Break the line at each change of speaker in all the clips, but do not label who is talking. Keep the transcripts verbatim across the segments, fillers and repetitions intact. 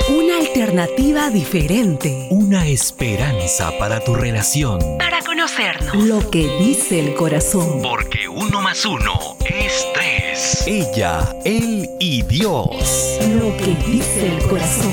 Una alternativa diferente.
Una esperanza para tu relación.
Para conocernos. Lo que dice el corazón.
Porque uno más uno es tres. Ella, él y Dios.
Lo que dice el corazón.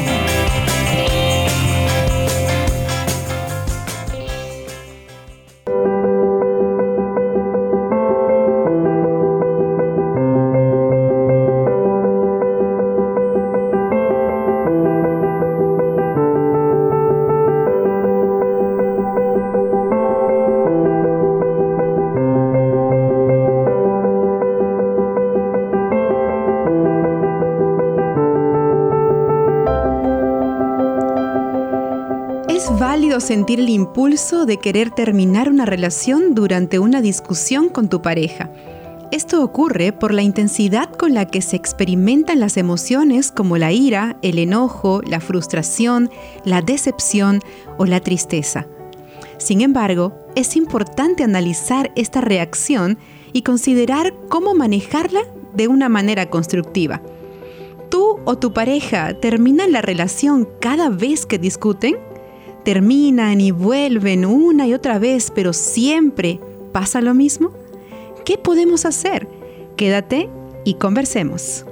Sentir el impulso de querer terminar una relación durante una discusión con tu pareja. Esto ocurre por la intensidad con la que se experimentan las emociones como la ira, el enojo, la frustración, la decepción o la tristeza. Sin embargo, es importante analizar esta reacción y considerar cómo manejarla de una manera constructiva. ¿Tú o tu pareja terminan la relación cada vez que discuten? ¿Terminan y vuelven una y otra vez, pero siempre pasa lo mismo? ¿Qué podemos hacer? Quédate y conversemos.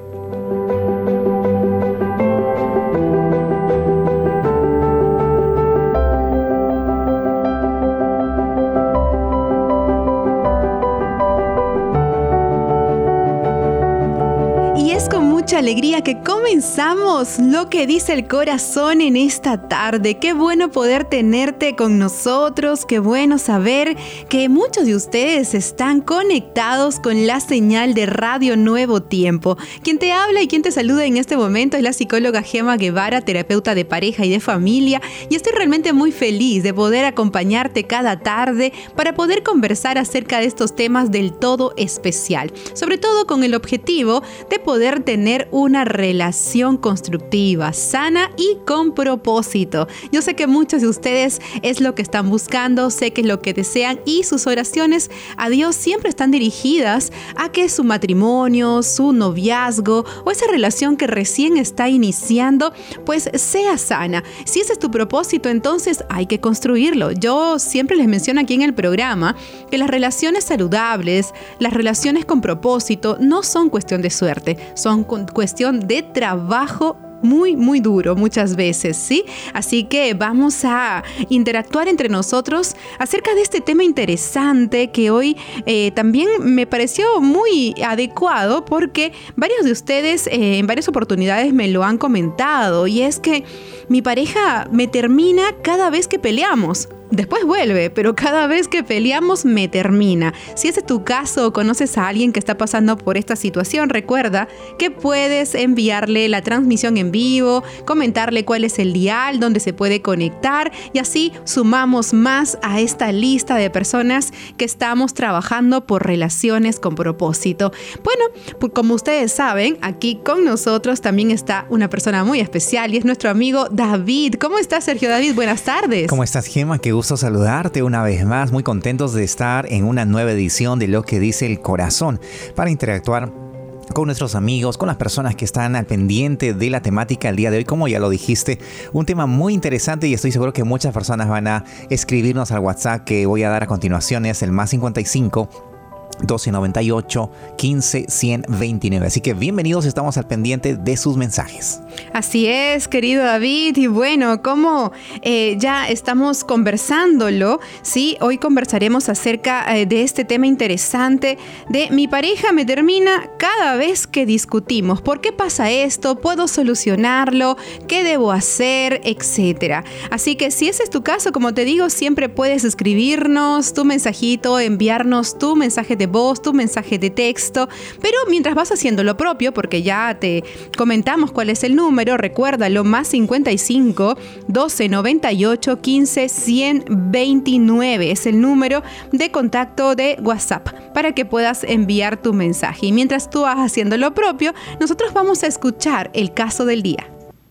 Mucha alegría que comenzamos Lo que dice el corazón en esta tarde. Qué bueno poder tenerte con nosotros, qué bueno saber que muchos de ustedes están conectados con la señal de Radio Nuevo Tiempo. Quien te habla y quien te saluda en este momento es la psicóloga Gema Guevara, terapeuta de pareja y de familia, y estoy realmente muy feliz de poder acompañarte cada tarde para poder conversar acerca de estos temas del todo especial, sobre todo con el objetivo de poder tener una relación constructiva, sana y con propósito. Yo sé que muchos de ustedes es lo que están buscando, sé que es lo que desean, y sus oraciones a Dios siempre están dirigidas a que su matrimonio, su noviazgo o esa relación que recién está iniciando, pues sea sana. Si ese es tu propósito, entonces hay que construirlo. Yo siempre les menciono aquí en el programa que las relaciones saludables, las relaciones con propósito, no son cuestión de suerte, son cuestión de trabajo muy, muy duro muchas veces, ¿sí? Así que vamos a interactuar entre nosotros acerca de este tema interesante que hoy eh, también me pareció muy adecuado porque varios de ustedes eh, en varias oportunidades me lo han comentado, y es que mi pareja me termina cada vez que peleamos. Después vuelve, pero cada vez que peleamos me termina. Si ese es tu caso o conoces a alguien que está pasando por esta situación, recuerda que puedes enviarle la transmisión en vivo, comentarle cuál es el dial donde se puede conectar, y así sumamos más a esta lista de personas que estamos trabajando por relaciones con propósito. Bueno, pues como ustedes saben, aquí con nosotros también está una persona muy especial y es nuestro amigo David. ¿Cómo estás, Sergio David? Buenas tardes.
¿Cómo estás, Gema? Qué gusto saludarte una vez más, muy contentos de estar en una nueva edición de Lo que dice el corazón para interactuar con nuestros amigos, con las personas que están al pendiente de la temática el día de hoy. Como ya lo dijiste, un tema muy interesante, y estoy seguro que muchas personas van a escribirnos al WhatsApp que voy a dar a continuación. Es el más cincuenta y cinco, doce noventa y ocho, quince, ciento veintinueve. Así que bienvenidos, estamos al pendiente de sus mensajes.
Así es, querido David. Y bueno, como eh, ya estamos conversándolo, ¿sí? Hoy conversaremos acerca eh, de este tema interesante de mi pareja me termina cada vez que discutimos. ¿Por qué pasa esto? ¿Puedo solucionarlo? ¿Qué debo hacer? Etcétera. Así que si ese es tu caso, como te digo, siempre puedes escribirnos tu mensajito, enviarnos tu mensaje de voz, tu mensaje de texto, pero mientras vas haciendo lo propio, porque ya te comentamos cuál es el número, recuérdalo, más cincuenta y cinco, doce noventa y ocho, quince, ciento veintinueve, es el número de contacto de WhatsApp para que puedas enviar tu mensaje. Y mientras tú vas haciendo lo propio, nosotros vamos a escuchar el caso del día.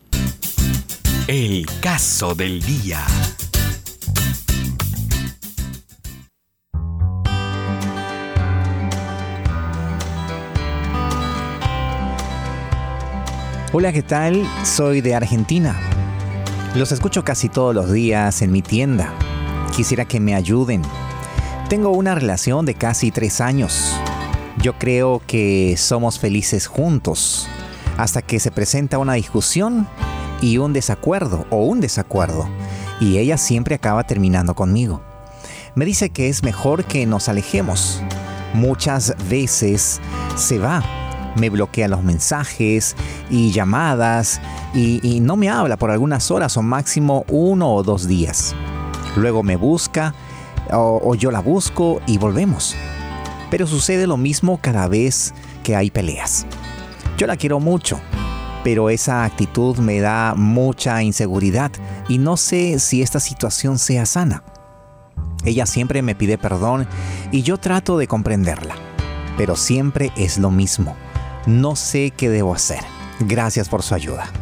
El caso del día.
Hola, ¿qué tal? Soy de Argentina. Los escucho casi todos los días en mi tienda. Quisiera que me ayuden. Tengo una relación de casi tres años. Yo creo que somos felices juntos hasta que se presenta una discusión y un desacuerdo o un desacuerdo y ella siempre acaba terminando conmigo. Me dice que es mejor que nos alejemos. Muchas veces se va, me bloquea los mensajes y llamadas y, y no me habla por algunas horas o máximo uno o dos días. Luego me busca o, o yo la busco y volvemos. Pero sucede lo mismo cada vez que hay peleas. Yo la quiero mucho, pero esa actitud me da mucha inseguridad y no sé si esta situación sea sana. Ella siempre me pide perdón y yo trato de comprenderla, pero siempre es lo mismo. No sé qué debo hacer. Gracias por su ayuda.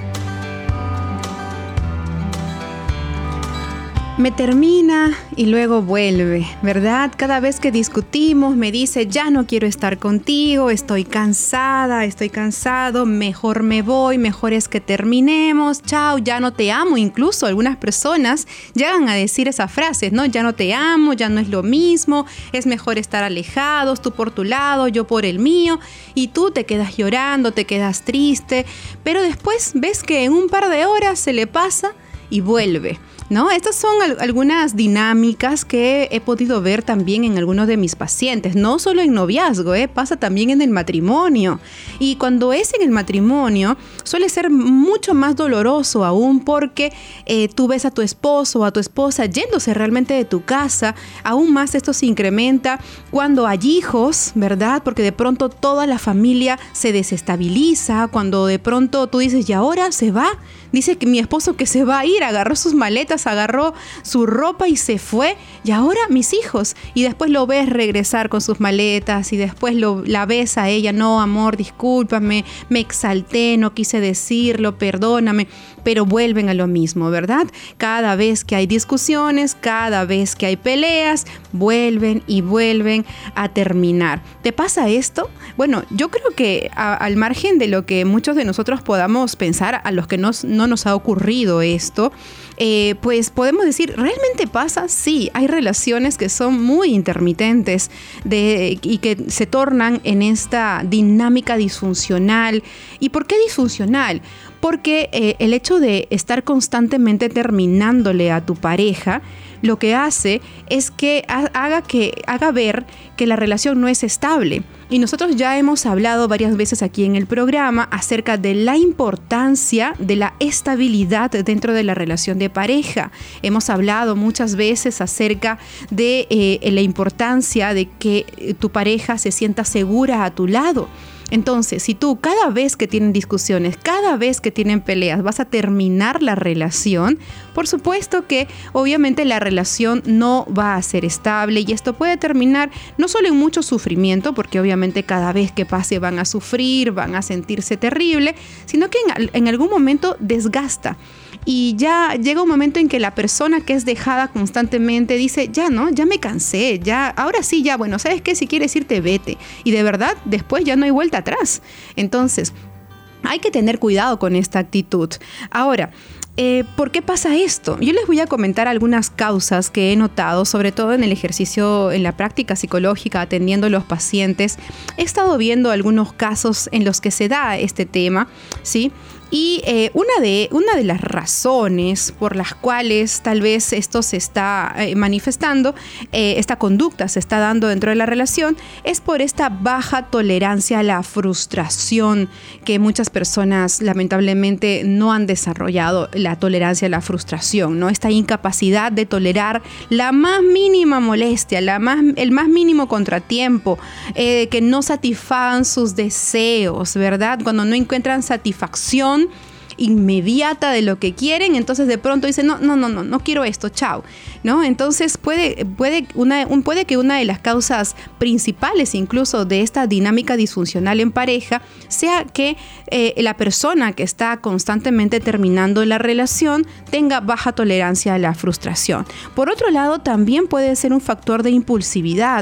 Me termina y luego vuelve, ¿verdad? Cada vez que discutimos me dice, ya no quiero estar contigo, estoy cansada, estoy cansado, mejor me voy, mejor es que terminemos, chao, ya no te amo. Incluso algunas personas llegan a decir esas frases, ¿no? Ya no te amo, ya no es lo mismo, es mejor estar alejados, tú por tu lado, yo por el mío, y tú te quedas llorando, te quedas triste, pero después ves que en un par de horas se le pasa y vuelve, ¿no? Estas son al- algunas dinámicas que he podido ver también en algunos de mis pacientes, no solo en noviazgo, ¿eh? Pasa también en el matrimonio. Y cuando es en el matrimonio, suele ser mucho más doloroso aún porque eh, tú ves a tu esposo o a tu esposa yéndose realmente de tu casa. Aún más esto se incrementa cuando hay hijos, ¿verdad? Porque de pronto toda la familia se desestabiliza, cuando de pronto tú dices, ¿y ahora se va? Dice que mi esposo que se va a ir, agarró sus maletas, agarró su ropa y se fue. Y ahora mis hijos. Y después lo ves regresar con sus maletas y después lo, la ves a ella. No, amor, discúlpame, me exalté, no quise decirlo, perdóname. Pero vuelven a lo mismo, ¿verdad? Cada vez que hay discusiones, cada vez que hay peleas, vuelven y vuelven a terminar. ¿Te pasa esto? Bueno, yo creo que a, al margen de lo que muchos de nosotros podamos pensar, a los que nos, no nos ha ocurrido esto, eh, pues podemos decir, ¿realmente pasa? Sí, hay relaciones que son muy intermitentes de, y que se tornan en esta dinámica disfuncional. ¿Y por qué disfuncional? Porque eh, el hecho de estar constantemente terminándole a tu pareja, lo que hace es que haga, que haga ver que la relación no es estable. Y nosotros ya hemos hablado varias veces aquí en el programa acerca de la importancia de la estabilidad dentro de la relación de pareja. Hemos hablado muchas veces acerca de eh, la importancia de que tu pareja se sienta segura a tu lado. Entonces, si tú cada vez que tienen discusiones, cada vez que tienen peleas, vas a terminar la relación, por supuesto que obviamente la relación no va a ser estable y esto puede terminar no solo en mucho sufrimiento, porque obviamente cada vez que pase van a sufrir, van a sentirse terrible, sino que en, en algún momento desgasta. Y ya llega un momento en que la persona que es dejada constantemente dice, ya no, ya me cansé, ya, ahora sí, ya, bueno, ¿sabes qué? Si quieres irte, vete. Y de verdad, después ya no hay vuelta atrás. Entonces, hay que tener cuidado con esta actitud. Ahora, Eh, ¿por qué pasa esto? Yo les voy a comentar algunas causas que he notado, sobre todo en el ejercicio, en la práctica psicológica, atendiendo a los pacientes. He estado viendo algunos casos en los que se da este tema, ¿sí? Y eh, una, de, una de las razones por las cuales tal vez esto se está eh, manifestando, eh, esta conducta se está dando dentro de la relación, es por esta baja tolerancia a la frustración que muchas personas lamentablemente no han desarrollado, la tolerancia a la frustración, ¿no? Esta incapacidad de tolerar la más mínima molestia, la más, el más mínimo contratiempo, eh, que no satisfagan sus deseos, ¿verdad? Cuando no encuentran satisfacción inmediata de lo que quieren, entonces de pronto dicen, no, no, no, no, no quiero esto, chao, ¿no? Entonces puede, puede, una, un, puede que una de las causas principales incluso de esta dinámica disfuncional en pareja sea que eh, la persona que está constantemente terminando la relación tenga baja tolerancia a la frustración. Por otro lado, también puede ser un factor de impulsividad.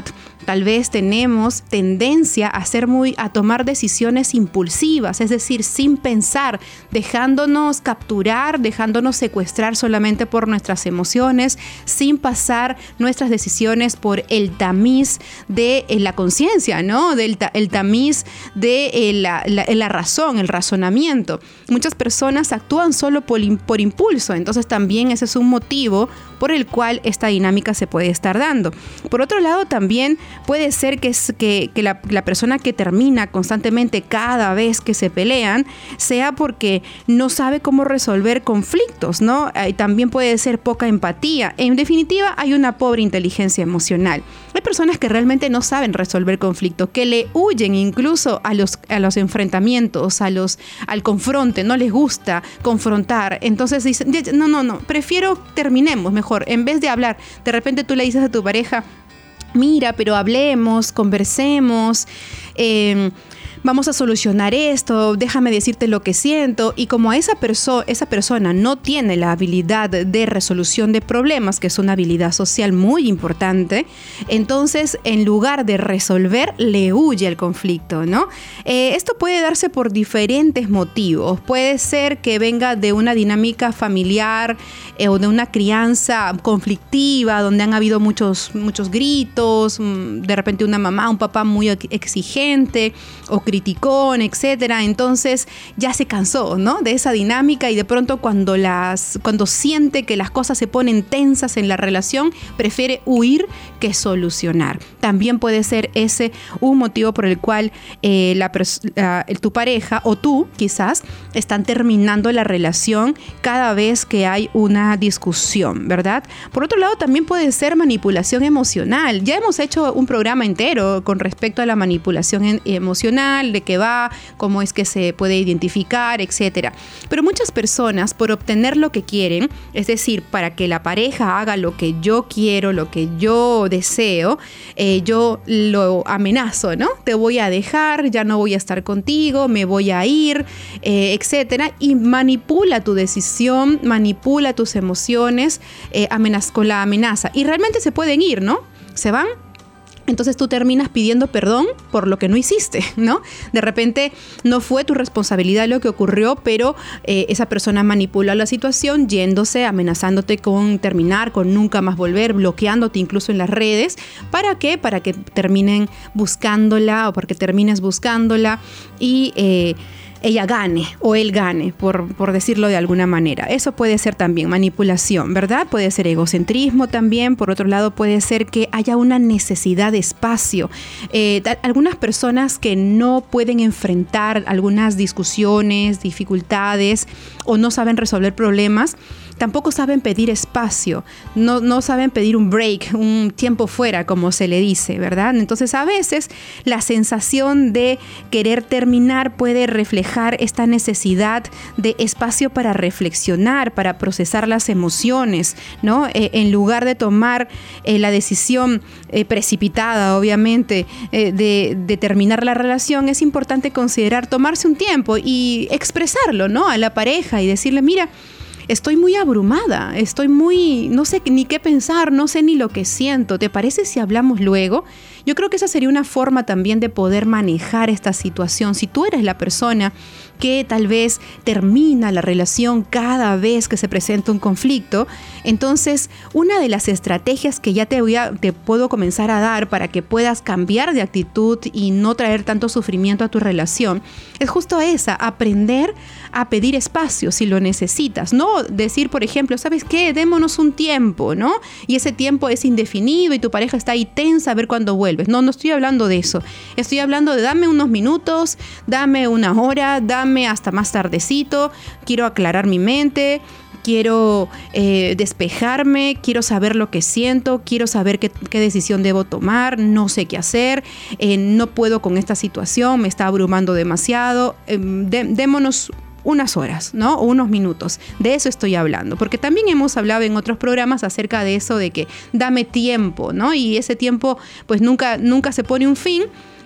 Tal vez tenemos tendencia a ser muy, a tomar decisiones impulsivas, es decir, sin pensar, dejándonos capturar, dejándonos secuestrar solamente por nuestras emociones, sin pasar nuestras decisiones por el tamiz de eh, la conciencia, ¿no? Del ta- el tamiz de eh, la, la, la razón, el razonamiento. Muchas personas actúan solo por, por impulso, entonces también ese es un motivo por el cual esta dinámica se puede estar dando. Por otro lado, también puede ser que, que, que la, la persona que termina constantemente cada vez que se pelean sea porque no sabe cómo resolver conflictos, ¿no? Eh, también puede ser poca empatía. En definitiva, hay una pobre inteligencia emocional. Hay personas que realmente no saben resolver conflictos, que le huyen incluso a los, a los enfrentamientos, a los, al confronte, no les gusta confrontar. Entonces dicen, no, no, no, prefiero terminemos mejor. En vez de hablar, de repente tú le dices a tu pareja, mira, pero hablemos, conversemos, eh, vamos a solucionar esto, déjame decirte lo que siento. Y como esa, perso- esa persona no tiene la habilidad de resolución de problemas, que es una habilidad social muy importante, entonces en lugar de resolver, le huye al conflicto, ¿no? Eh, esto puede darse por diferentes motivos. Puede ser que venga de una dinámica familiar eh, o de una crianza conflictiva, donde han habido muchos, muchos gritos, de repente una mamá, un papá muy exigente o criticón, etcétera. Entonces ya se cansó, ¿no? De esa dinámica y de pronto cuando las cuando siente que las cosas se ponen tensas en la relación, prefiere huir que solucionar. También puede ser ese un motivo por el cual eh, la pers- la, tu pareja o tú quizás están terminando la relación cada vez que hay una discusión, ¿verdad? Por otro lado, también puede ser manipulación emocional. Ya hemos hecho un programa entero con respecto a la manipulación en- emocional, de qué va, cómo es que se puede identificar, etcétera. Pero muchas personas, por obtener lo que quieren, es decir, para que la pareja haga lo que yo quiero, lo que yo deseo, eh, yo lo amenazo, ¿no? Te voy a dejar, ya no voy a estar contigo, me voy a ir, eh, etcétera. Y manipula tu decisión, manipula tus emociones eh, amenaz- con la amenaza. Y realmente se pueden ir, ¿no? Se van. Entonces tú terminas pidiendo perdón por lo que no hiciste, ¿no? De repente no fue tu responsabilidad lo que ocurrió, pero eh, esa persona manipula la situación yéndose, amenazándote con terminar, con nunca más volver, bloqueándote incluso en las redes. ¿Para qué? Para que terminen buscándola o porque termines buscándola y eh, ella gane o él gane, por, por decirlo de alguna manera. Eso puede ser también manipulación, ¿verdad? Puede ser egocentrismo también. Por otro lado, puede ser que haya una necesidad de espacio. Eh, algunas personas que no pueden enfrentar algunas discusiones, dificultades o no saben resolver problemas, tampoco saben pedir espacio, no, no saben pedir un break, un tiempo fuera, como se le dice, ¿verdad? Entonces, a veces la sensación de querer terminar puede reflejar esta necesidad de espacio para reflexionar, para procesar las emociones, ¿no? Eh, en lugar de tomar eh, la decisión eh, precipitada, obviamente, eh, de, de terminar la relación, es importante considerar tomarse un tiempo y expresarlo, ¿no? A la pareja y decirle, mira, estoy muy abrumada, estoy muy, no sé ni qué pensar, no sé ni lo que siento. ¿Te parece si hablamos luego? Yo creo que esa sería una forma también de poder manejar esta situación. Si tú eres la persona que tal vez termina la relación cada vez que se presenta un conflicto, entonces una de las estrategias que ya te, voy a, te puedo comenzar a dar para que puedas cambiar de actitud y no traer tanto sufrimiento a tu relación es justo esa, aprender a pedir espacio si lo necesitas. No decir, por ejemplo, ¿sabes qué? Démonos un tiempo, ¿no? Y ese tiempo es indefinido y tu pareja está ahí tensa a ver cuándo vuelves. No, no estoy hablando de eso. Estoy hablando de dame unos minutos, dame una hora, dame hasta más tardecito, quiero aclarar mi mente, quiero eh, despejarme, quiero saber lo que siento, quiero saber qué, qué decisión debo tomar, no sé qué hacer, eh, no puedo con esta situación, me está abrumando demasiado, eh, de, démonos unas horas, ¿no? O unos minutos. De eso estoy hablando, porque también hemos hablado en otros programas acerca de eso de que dame tiempo, ¿no? Y ese tiempo pues nunca, nunca se pone un fin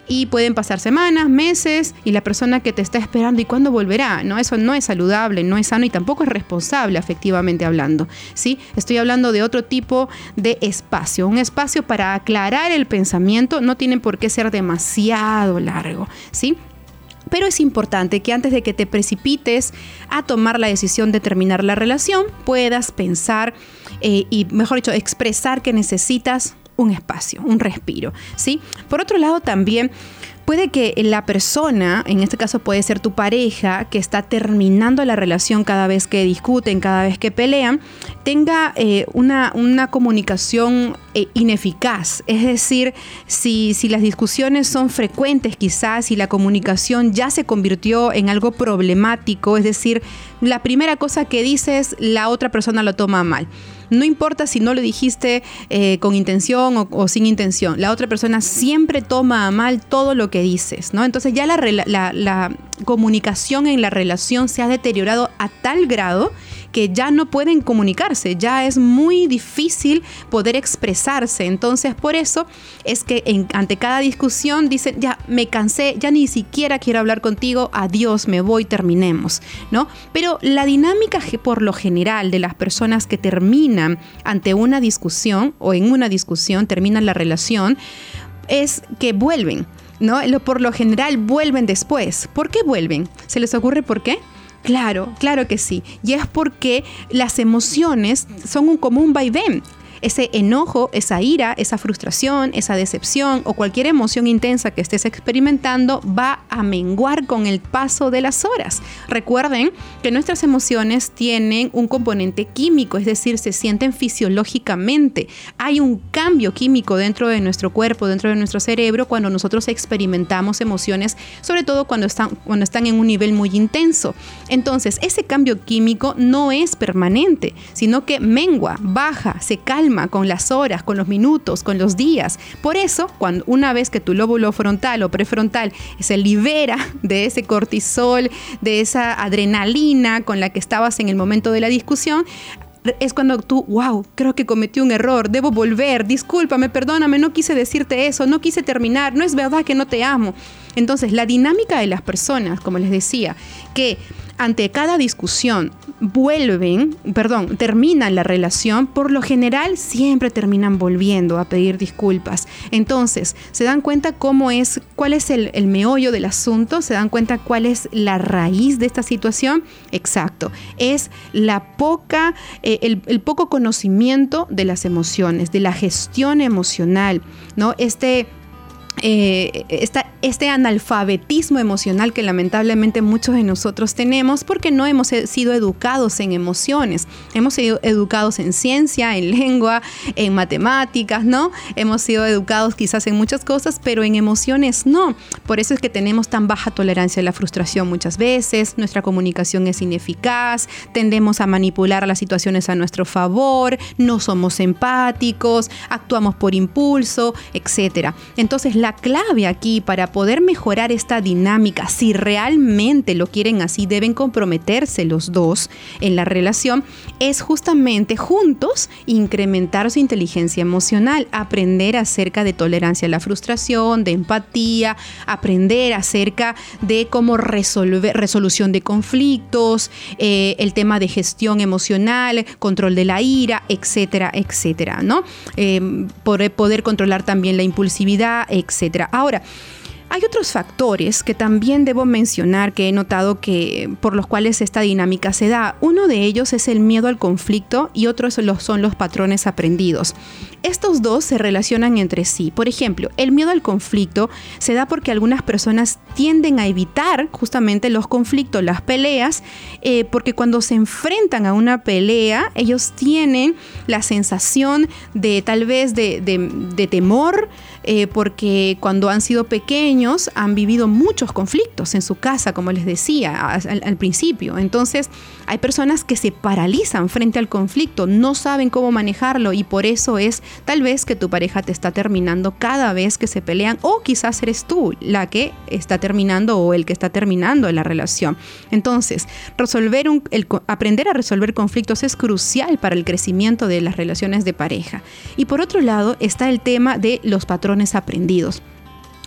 y pueden pasar semanas, meses y la persona que te está esperando, ¿y cuándo volverá? No, eso no es saludable, no es sano y tampoco es responsable afectivamente hablando, ¿sí? Estoy hablando de otro tipo de espacio, un espacio para aclarar el pensamiento, no tiene por qué ser demasiado largo, ¿sí? Pero es importante que antes de que te precipites a tomar la decisión de terminar la relación, puedas pensar eh, y, mejor dicho, expresar que necesitas un espacio, un respiro, ¿sí? Por otro lado, también puede que la persona, en este caso puede ser tu pareja, que está terminando la relación cada vez que discuten, cada vez que pelean, tenga eh, una, una comunicación eh, ineficaz. Es decir, si, si las discusiones son frecuentes quizás, si la comunicación ya se convirtió en algo problemático, es decir, la primera cosa que dices, la otra persona lo toma mal. No importa si no lo dijiste eh, con intención o, o sin intención, la otra persona siempre toma a mal todo lo que dices, ¿no? Entonces ya la, la, la comunicación en la relación se ha deteriorado a tal grado que ya no pueden comunicarse, ya es muy difícil poder expresarse. Entonces, por eso es que en, ante cada discusión dicen, ya me cansé, ya ni siquiera quiero hablar contigo, adiós, me voy, terminemos, ¿no? Pero la dinámica por lo general de las personas que terminan ante una discusión o en una discusión, terminan la relación, es que vuelven, ¿no? Por lo general vuelven después. ¿Por qué vuelven? ¿Se les ocurre por qué? Claro, claro que sí. Y es porque las emociones son un, como un vaivén. Ese enojo, esa ira, esa frustración, esa decepción o cualquier emoción intensa que estés experimentando va a menguar con el paso de las horas. Recuerden que nuestras emociones tienen un componente químico, es decir, se sienten fisiológicamente. Hay un cambio químico dentro de nuestro cuerpo, dentro de nuestro cerebro, cuando nosotros experimentamos emociones, sobre todo cuando están, cuando están en un nivel muy intenso. Entonces, ese cambio químico no es permanente, sino que mengua, baja, se calma con las horas, con los minutos, con los días. Por eso, cuando una vez que tu lóbulo frontal o prefrontal se libera de ese cortisol, de esa adrenalina con la que estabas en el momento de la discusión, es cuando tú, wow, creo que cometí un error, debo volver, discúlpame, perdóname, no quise decirte eso, no quise terminar, no es verdad que no te amo. Entonces, la dinámica de las personas, como les decía, que ante cada discusión vuelven, perdón, terminan la relación, por lo general siempre terminan volviendo a pedir disculpas. Entonces, se dan cuenta cómo es, cuál es el, el meollo del asunto, se dan cuenta cuál es la raíz de esta situación. Exacto, es la poca, eh, el, el poco conocimiento de las emociones, de la gestión emocional, ¿no? Este Eh, esta, este analfabetismo emocional que lamentablemente muchos de nosotros tenemos porque no hemos sido educados en emociones. Hemos sido educados en ciencia, en lengua, en matemáticas, ¿no? Hemos sido educados quizás en muchas cosas, pero en emociones no. Por eso es que tenemos tan baja tolerancia a la frustración muchas veces, nuestra comunicación es ineficaz, tendemos a manipular las situaciones a nuestro favor, no somos empáticos, actuamos por impulso, etcétera. Entonces, la La clave aquí para poder mejorar esta dinámica, si realmente lo quieren así, deben comprometerse los dos en la relación, es justamente juntos incrementar su inteligencia emocional, aprender acerca de tolerancia a la frustración, de empatía, aprender acerca de cómo resolver, resolución de conflictos, eh, el tema de gestión emocional, control de la ira, etcétera, etcétera, ¿no? Eh, poder, poder controlar también la impulsividad, etcétera. Ahora, hay otros factores que también debo mencionar que he notado que por los cuales esta dinámica se da. Uno de ellos es el miedo al conflicto y otros son los patrones aprendidos. Estos dos se relacionan entre sí. Por ejemplo, el miedo al conflicto se da porque algunas personas tienden a evitar justamente los conflictos, las peleas, eh, porque cuando se enfrentan a una pelea, ellos tienen la sensación de tal vez de, de, de temor, eh, porque cuando han sido pequeños han vivido muchos conflictos en su casa, como les decía al, al principio. Entonces, hay personas que se paralizan frente al conflicto, no saben cómo manejarlo y por eso es tal vez que tu pareja te está terminando cada vez que se pelean o quizás eres tú la que está terminando o el que está terminando la relación. Entonces, resolver un, el, aprender a resolver conflictos es crucial para el crecimiento de las relaciones de pareja. Y por otro lado está el tema de los patrones aprendidos.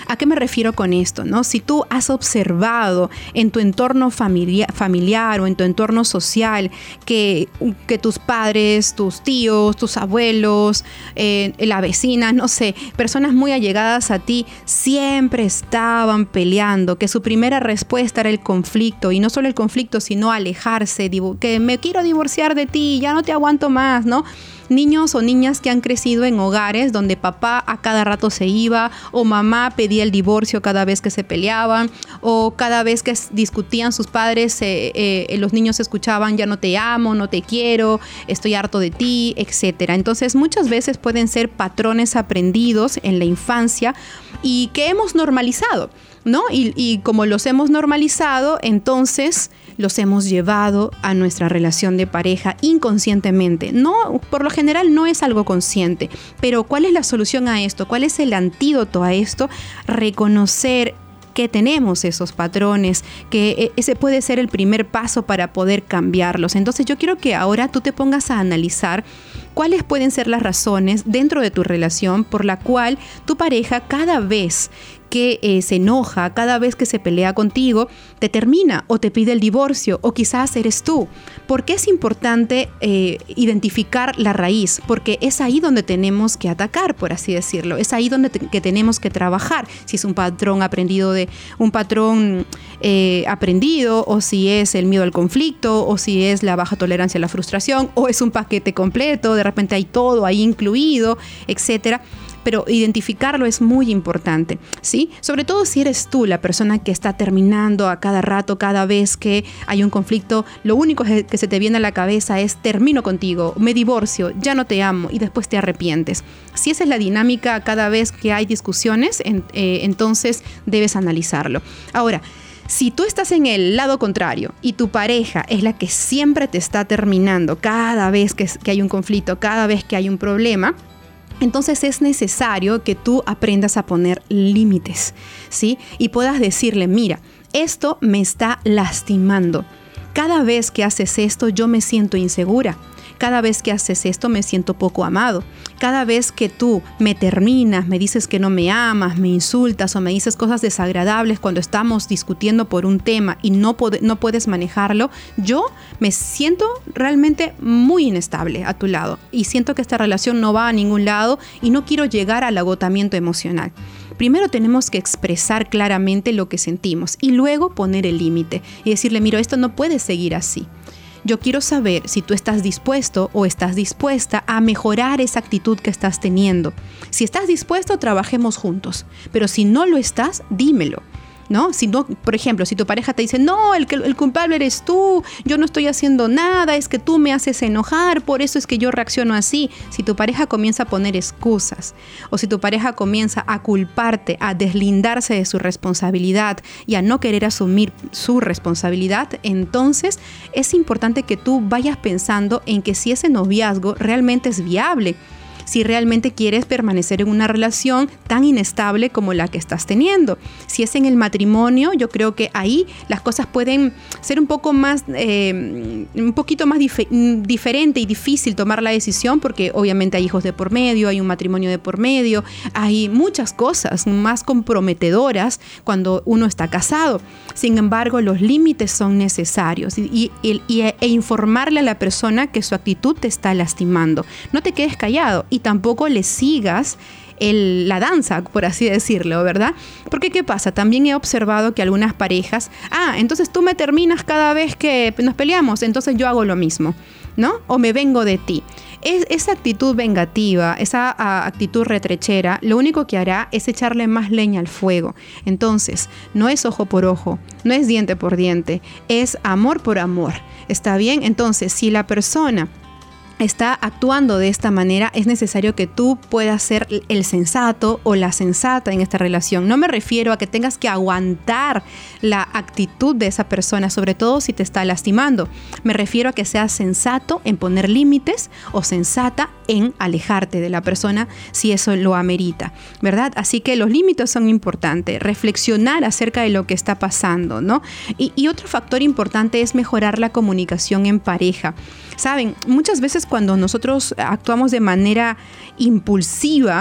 ¿A qué me refiero con esto, no? Si tú has observado en tu entorno familiar, familiar o en tu entorno social que, que tus padres, tus tíos, tus abuelos, eh, la vecina, no sé, personas muy allegadas a ti, siempre estaban peleando, que su primera respuesta era el conflicto, y no solo el conflicto, sino alejarse, que me quiero divorciar de ti, ya no te aguanto más, ¿no? Niños o niñas que han crecido en hogares donde papá a cada rato se iba o mamá pedía el divorcio cada vez que se peleaban o cada vez que discutían sus padres, eh, eh, los niños escuchaban ya no te amo, no te quiero, estoy harto de ti, etcétera. Entonces muchas veces pueden ser patrones aprendidos en la infancia y que hemos normalizado, ¿no? Y, y como los hemos normalizado, entonces los hemos llevado a nuestra relación de pareja inconscientemente. No, por lo general no es algo consciente, pero ¿cuál es la solución a esto? ¿Cuál es el antídoto a esto? Reconocer que tenemos esos patrones, que ese puede ser el primer paso para poder cambiarlos. Entonces yo quiero que ahora tú te pongas a analizar cuáles pueden ser las razones dentro de tu relación por la cual tu pareja cada vez que eh, se enoja, cada vez que se pelea contigo, te termina o te pide el divorcio o quizás eres tú. ¿Por qué es importante eh, identificar la raíz? Porque es ahí donde tenemos que atacar, por así decirlo. Es ahí donde te, que tenemos que trabajar. Si es un patrón aprendido de un patrón eh, aprendido o si es el miedo al conflicto o si es la baja tolerancia a la frustración o es un paquete completo, de repente hay todo ahí incluido, etcétera. Pero identificarlo es muy importante, ¿sí? Sobre todo si eres tú la persona que está terminando a cada rato, cada vez que hay un conflicto, lo único que se te viene a la cabeza es termino contigo, me divorcio, ya no te amo y después te arrepientes. Si esa es la dinámica cada vez que hay discusiones, en, eh, entonces debes analizarlo. Ahora, si tú estás en el lado contrario y tu pareja es la que siempre te está terminando cada vez que, que hay un conflicto, cada vez que hay un problema, entonces es necesario que tú aprendas a poner límites, ¿sí? Y puedas decirle, mira, esto me está lastimando. Cada vez que haces esto yo me siento insegura. Cada vez que haces esto me siento poco amado. Cada vez que tú me terminas, me dices que no me amas, me insultas o me dices cosas desagradables cuando estamos discutiendo por un tema y no, pod- no puedes manejarlo, yo me siento realmente muy inestable a tu lado y siento que esta relación no va a ningún lado y no quiero llegar al agotamiento emocional. Primero tenemos que expresar claramente lo que sentimos y luego poner el límite y decirle, mira, esto no puede seguir así. Yo quiero saber si tú estás dispuesto o estás dispuesta a mejorar esa actitud que estás teniendo. Si estás dispuesto, trabajemos juntos. Pero si no lo estás, dímelo, ¿no? Si no, por ejemplo, si tu pareja te dice, no, el, el culpable eres tú, yo no estoy haciendo nada, es que tú me haces enojar, por eso es que yo reacciono así. Si tu pareja comienza a poner excusas o si tu pareja comienza a culparte, a deslindarse de su responsabilidad y a no querer asumir su responsabilidad, entonces es importante que tú vayas pensando en que si ese noviazgo realmente es viable, si realmente quieres permanecer en una relación tan inestable como la que estás teniendo. Si es en el matrimonio, yo creo que ahí las cosas pueden ser un poco más, eh, un poquito más dif- diferente y difícil tomar la decisión porque obviamente hay hijos de por medio, hay un matrimonio de por medio, hay muchas cosas más comprometedoras cuando uno está casado. Sin embargo, los límites son necesarios y, y, y, e informarle a la persona que su actitud te está lastimando. No te quedes callado y tampoco le sigas el, la danza, por así decirlo, ¿verdad? Porque ¿qué pasa? También he observado que algunas parejas, ah, entonces tú me terminas cada vez que nos peleamos, entonces yo hago lo mismo, ¿no? O me vengo de ti. Es, esa actitud vengativa, esa a, actitud retrechera, lo único que hará es echarle más leña al fuego. Entonces, no es ojo por ojo, no es diente por diente, es amor por amor. ¿Está bien? Entonces, si la persona está actuando de esta manera, es necesario que tú puedas ser el sensato o la sensata en esta relación. No me refiero a que tengas que aguantar la actitud de esa persona, sobre todo si te está lastimando. Me refiero a que seas sensato en poner límites o sensata en alejarte de la persona si eso lo amerita, ¿verdad? Así que los límites son importantes. Reflexionar acerca de lo que está pasando, ¿no? Y, y otro factor importante es mejorar la comunicación en pareja. Saben, muchas veces cuando nosotros actuamos de manera impulsiva,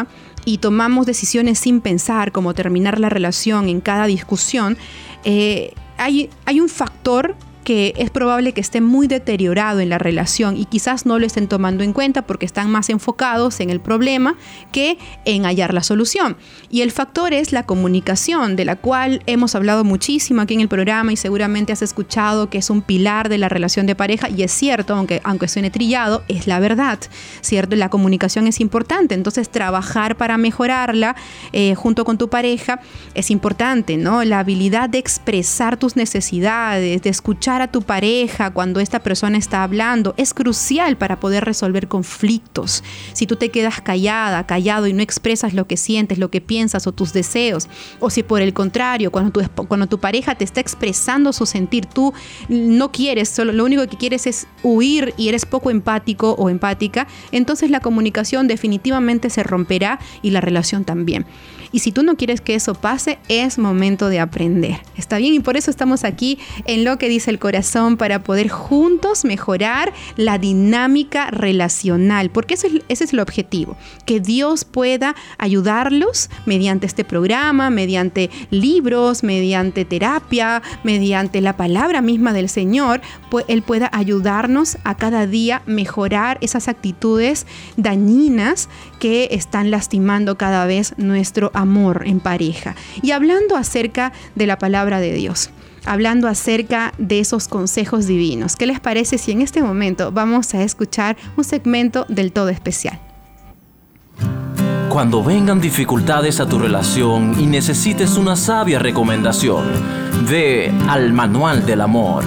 y tomamos decisiones sin pensar, como terminar la relación en cada discusión, eh, hay, hay un factor que es probable que esté muy deteriorado en la relación y quizás no lo estén tomando en cuenta porque están más enfocados en el problema que en hallar la solución. Y el factor es la comunicación, de la cual hemos hablado muchísimo aquí en el programa y seguramente has escuchado que es un pilar de la relación de pareja, y es cierto, aunque, aunque suene trillado, es la verdad, ¿cierto? La comunicación es importante, entonces trabajar para mejorarla eh, junto con tu pareja es importante, ¿no? La habilidad de expresar tus necesidades, de escuchar a tu pareja cuando esta persona está hablando, es crucial para poder resolver conflictos. Si tú te quedas callada, callado y no expresas lo que sientes, lo que piensas o tus deseos, o si por el contrario, cuando tu, cuando tu pareja te está expresando su sentir, tú no quieres, solo lo único que quieres es huir y eres poco empático o empática, entonces la comunicación definitivamente se romperá y la relación también. Y si tú no quieres que eso pase, es momento de aprender. ¿Está bien? Y por eso estamos aquí en Lo que dice el corazón, para poder juntos mejorar la dinámica relacional. Porque ese es, ese es el objetivo. Que Dios pueda ayudarlos mediante este programa, mediante libros, mediante terapia, mediante la palabra misma del Señor. Pues Él pueda ayudarnos a cada día mejorar esas actitudes dañinas que están lastimando cada vez nuestro amor en pareja. Y hablando acerca de la palabra de Dios, hablando acerca de esos consejos divinos, ¿qué les parece si en este momento vamos a escuchar un segmento del todo especial?
Cuando vengan dificultades a tu relación y necesites una sabia recomendación, ve al Manual del Amor.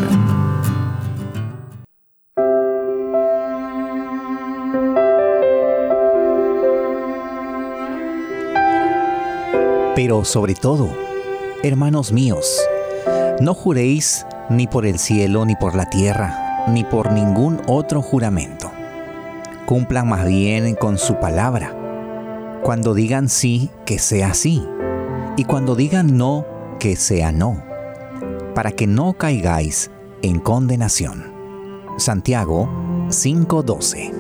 Pero sobre todo, hermanos míos, no juréis ni por el cielo, ni por la tierra, ni por ningún otro juramento. Cumplan más bien con su palabra. Cuando digan sí, que sea sí, y cuando digan no, que sea no, para que no caigáis en condenación. Santiago cinco doce.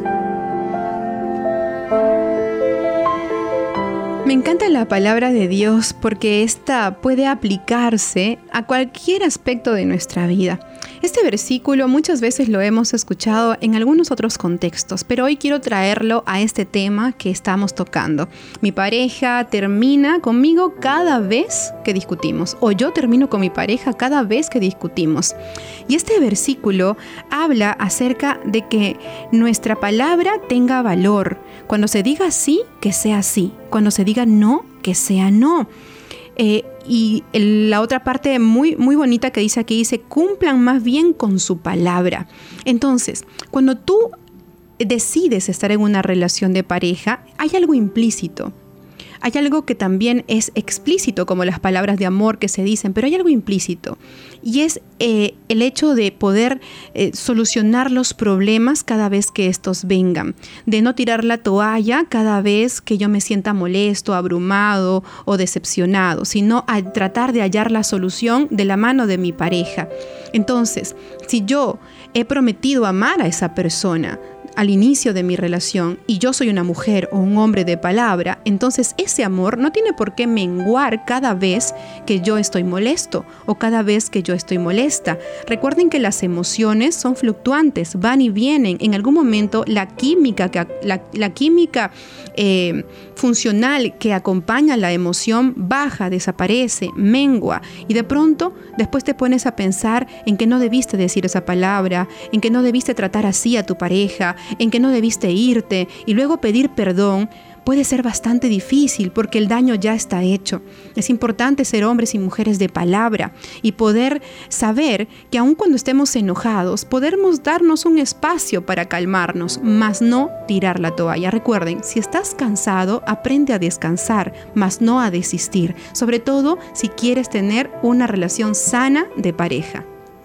Me encanta la palabra de Dios porque esta puede aplicarse a cualquier aspecto de nuestra vida. Este versículo muchas veces lo hemos escuchado en algunos otros contextos, pero hoy quiero traerlo a este tema que estamos tocando. Mi pareja termina conmigo cada vez que discutimos, o yo termino con mi pareja cada vez que discutimos. Y este versículo habla acerca de que nuestra palabra tenga valor. Cuando se diga sí, que sea sí. Cuando se diga no, que sea no. Eh, y la otra parte muy, muy bonita que dice aquí, dice, cumplan más bien con su palabra. Entonces, cuando tú decides estar en una relación de pareja, hay algo implícito. Hay algo que también es explícito, como las palabras de amor que se dicen, pero hay algo implícito. Y es eh, el hecho de poder eh, solucionar los problemas cada vez que estos vengan. De no tirar la toalla cada vez que yo me sienta molesto, abrumado o decepcionado, sino a tratar de hallar la solución de la mano de mi pareja. Entonces, si yo he prometido amar a esa persona al inicio de mi relación y yo soy una mujer o un hombre de palabra, entonces ese amor no tiene por qué menguar cada vez que yo estoy molesto o cada vez que yo estoy molesta. Recuerden que las emociones son fluctuantes, van y vienen. En algún momento la química, la, la química eh, funcional que acompaña la emoción baja, desaparece, mengua, y de pronto después te pones a pensar en que no debiste decir esa palabra, en que no debiste tratar así a tu pareja, en que no debiste irte, y luego pedir perdón puede ser bastante difícil porque el daño ya está hecho. Es importante ser hombres y mujeres de palabra y poder saber que aun cuando estemos enojados, podemos darnos un espacio para calmarnos, mas no tirar la toalla. Recuerden, si estás cansado, aprende a descansar, mas no a desistir, sobre todo si quieres tener una relación sana de pareja.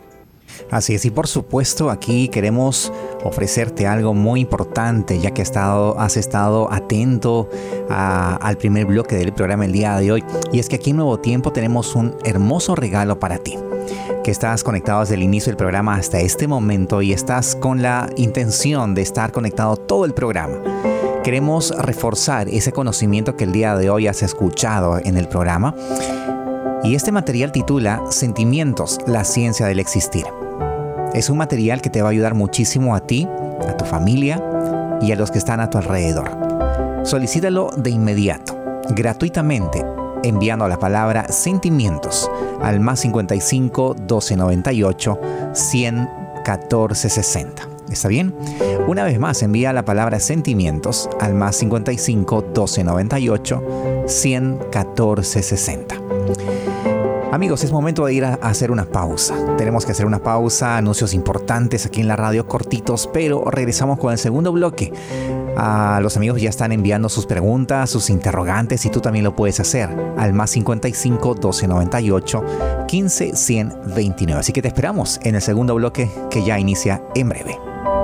Así es, y por supuesto aquí queremos ofrecerte algo muy importante, ya que has estado, has estado atento a, al primer bloque del programa el día de hoy, y es que aquí en Nuevo Tiempo tenemos un hermoso regalo para ti, que estás conectado desde el inicio del programa hasta este momento y estás con la intención de estar conectado todo el programa. queremos reforzar ese conocimiento que el día de hoy has escuchado en el programa. Y este material titula Sentimientos, la ciencia del existir. Es un material que te va a ayudar muchísimo a ti, a tu familia y a los que están a tu alrededor. Solicítalo de inmediato, gratuitamente, enviando la palabra sentimientos al más cincuenta y cinco, doce noventa y ocho, cien, catorce sesenta. ¿Está bien? Una vez más, envía la palabra sentimientos al más cincuenta y cinco, doce noventa y ocho, cien, catorce sesenta. Amigos, es momento de ir a hacer una pausa. Tenemos que hacer una pausa, anuncios importantes aquí en la radio, cortitos, pero regresamos con el segundo bloque. Ah, los amigos ya están enviando sus preguntas, sus interrogantes, y tú también lo puedes hacer al más cincuenta y cinco, doce noventa y ocho, quince, cien, veintinueve. Así que te esperamos en el segundo bloque que ya inicia en breve.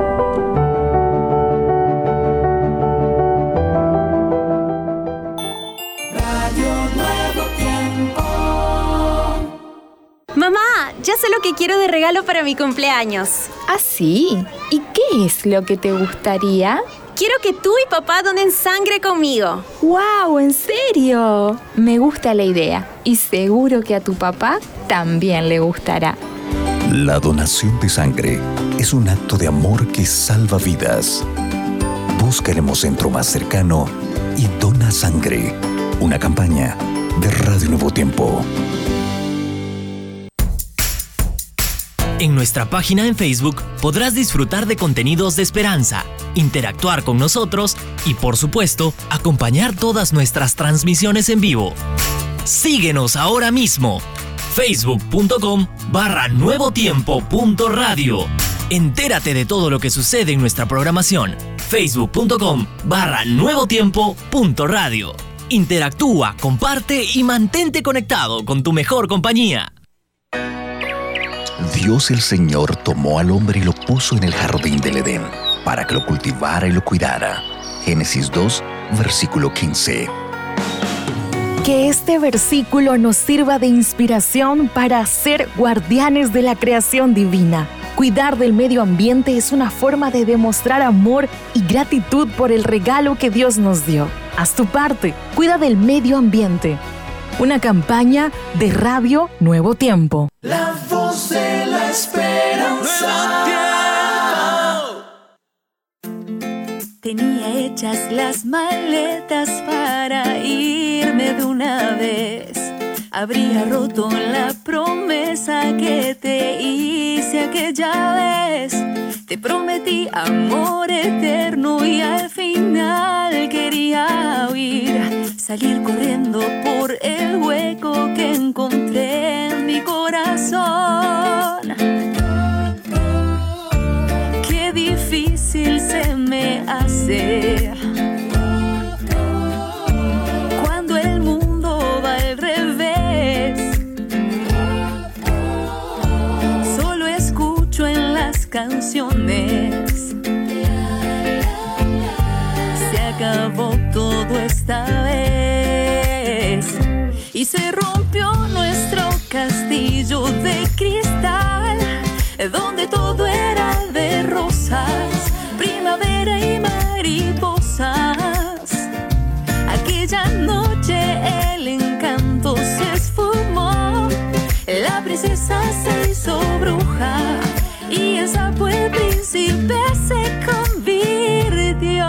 Mamá, ya sé lo que quiero de regalo para mi cumpleaños.
¿Ah, sí? ¿Y qué es lo que te gustaría?
Quiero que tú y papá donen sangre conmigo.
¡Wow! ¿En serio? Me gusta la idea. Y seguro que a tu papá también le gustará.
La donación de sangre es un acto de amor que salva vidas. Busca el hemocentro más cercano y dona sangre. Una campaña de Radio Nuevo Tiempo.
En nuestra página en Facebook podrás disfrutar de contenidos de esperanza, interactuar con nosotros y, por supuesto, acompañar todas nuestras transmisiones en vivo. Síguenos ahora mismo. Facebook.com barra Nuevo Tiempo punto radio. Entérate de todo lo que sucede en nuestra programación. Facebook.com barra Nuevo Tiempo punto radio. Interactúa, comparte y mantente conectado con tu mejor compañía.
Dios el Señor tomó al hombre y lo puso en el jardín del Edén para que lo cultivara y lo cuidara. Génesis dos, versículo quince.
Que este versículo nos sirva de inspiración para ser guardianes de la creación divina. Cuidar del medio ambiente es una forma de demostrar amor y gratitud por el regalo que Dios nos dio. Haz tu parte, cuida del medio ambiente. Una campaña de Radio Nuevo Tiempo.
La voz de la esperanza.
Tenía hechas las maletas para irme de una vez. Habría roto la promesa que te hice aquella vez. Te prometí amor eterno y al final quería huir. Salir corriendo por el hueco que encontré en mi corazón. Qué difícil se me hace cuando el mundo va al revés. Solo escucho en las canciones. Se acabó todo esta vez y se rompió nuestro castillo de cristal, donde todo era de rosas, primavera y mariposas. Aquella noche el encanto se esfumó, la princesa se hizo bruja y el sapo el príncipe se convirtió.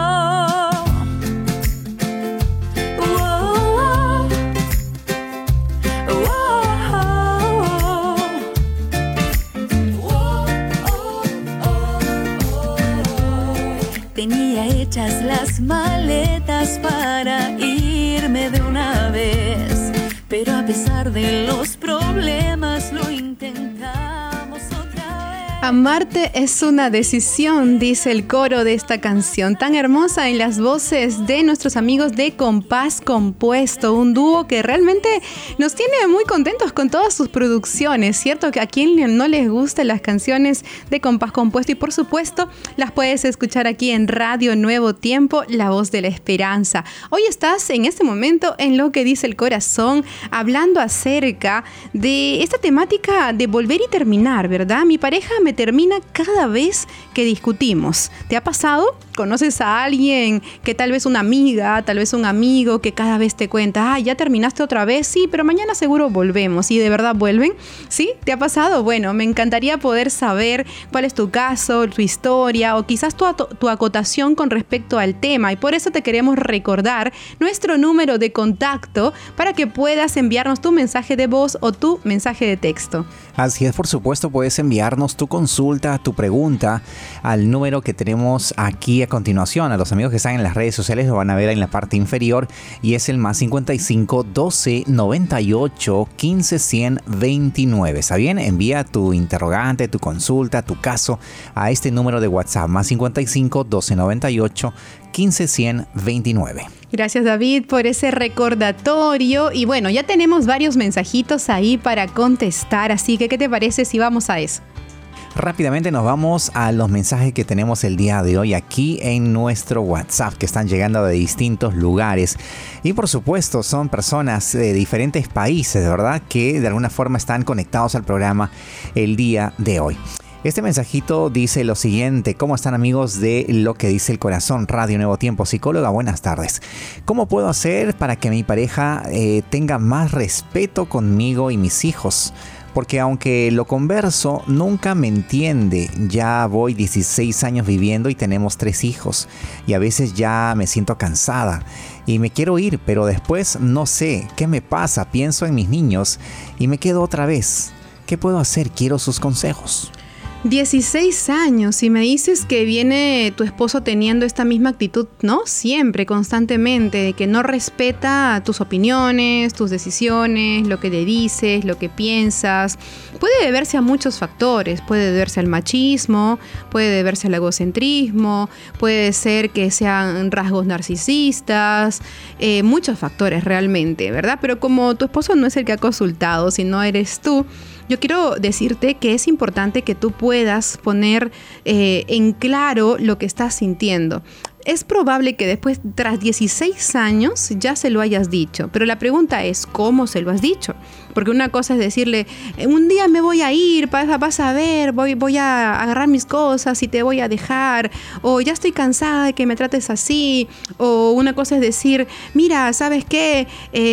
Tenía hechas las maletas para irme de una vez, pero a pesar de los problemas lo intentamos otra vez.
Amarte es una decisión, dice el coro de esta canción tan hermosa en las voces de nuestros amigos de Compás Compuesto, un dúo que realmente nos tiene muy contentos con todas sus producciones, ¿cierto? Que a quien no les gustan las canciones de Compás Compuesto, y por supuesto las puedes escuchar aquí en Radio Nuevo Tiempo, la voz de la esperanza. Hoy estás en este momento en Lo que dice el corazón, hablando acerca de esta temática de volver y terminar, ¿verdad? Mi pareja me termina cada vez que discutimos. ¿Te ha pasado? conoces a alguien que tal vez una amiga, tal vez un amigo que cada vez te cuenta, ah, ya terminaste otra vez, sí, pero mañana seguro volvemos. ¿Y de verdad vuelven? ¿Sí? ¿Te ha pasado? Bueno, me encantaría poder saber cuál es tu caso, tu historia o quizás tu, tu acotación con respecto al tema. Y por eso te queremos recordar nuestro número de contacto para que puedas enviarnos tu mensaje de voz o tu mensaje de texto.
Así es, por supuesto, puedes enviarnos tu consulta, tu pregunta al número que tenemos aquí a continuación. A los amigos que están en las redes sociales lo van a ver en la parte inferior y es el más cincuenta y cinco, doce, noventa y ocho, quince, cien, veintinueve. ¿Está bien? Envía tu interrogante, tu consulta, tu caso a este número de WhatsApp, más cincuenta y cinco, doce, noventa y ocho, quince, cien, veintinueve.
Gracias, David, por ese recordatorio. Y bueno, ya tenemos varios mensajitos ahí para contestar, así que ¿qué te parece si vamos a eso?
Rápidamente nos vamos a los mensajes que tenemos el día de hoy aquí en nuestro WhatsApp, que están llegando de distintos lugares. Y por supuesto son personas de diferentes países, ¿verdad?, que de alguna forma están conectados al programa el día de hoy. Este mensajito dice lo siguiente: ¿cómo están, amigos de Lo que dice el corazón? Radio Nuevo Tiempo, psicóloga, buenas tardes. ¿Cómo puedo hacer para que mi pareja eh, tenga más respeto conmigo y mis hijos? Porque aunque lo converso, nunca me entiende. Ya voy dieciséis años viviendo y tenemos tres hijos. Y a veces ya me siento cansada y me quiero ir, pero después no sé qué me pasa. Pienso en mis niños y me quedo otra vez. ¿Qué puedo hacer? Quiero sus consejos.
dieciséis años y me dices que viene tu esposo teniendo esta misma actitud, ¿no? Siempre, constantemente, de que no respeta tus opiniones, tus decisiones, lo que le dices, lo que piensas. Puede deberse a muchos factores, puede deberse al machismo, puede deberse al egocentrismo, puede ser que sean rasgos narcisistas, eh, muchos factores realmente, ¿verdad? Pero como tu esposo no es el que ha consultado, sino eres tú, yo quiero decirte que es importante que tú puedas poner eh, en claro lo que estás sintiendo. Es probable que después, tras dieciséis años, ya se lo hayas dicho. Pero la pregunta es, ¿cómo se lo has dicho? Porque una cosa es decirle, un día me voy a ir, vas, vas a ver, voy, voy a agarrar mis cosas y te voy a dejar. O ya estoy cansada de que me trates así. O una cosa es decir, mira, ¿sabes qué?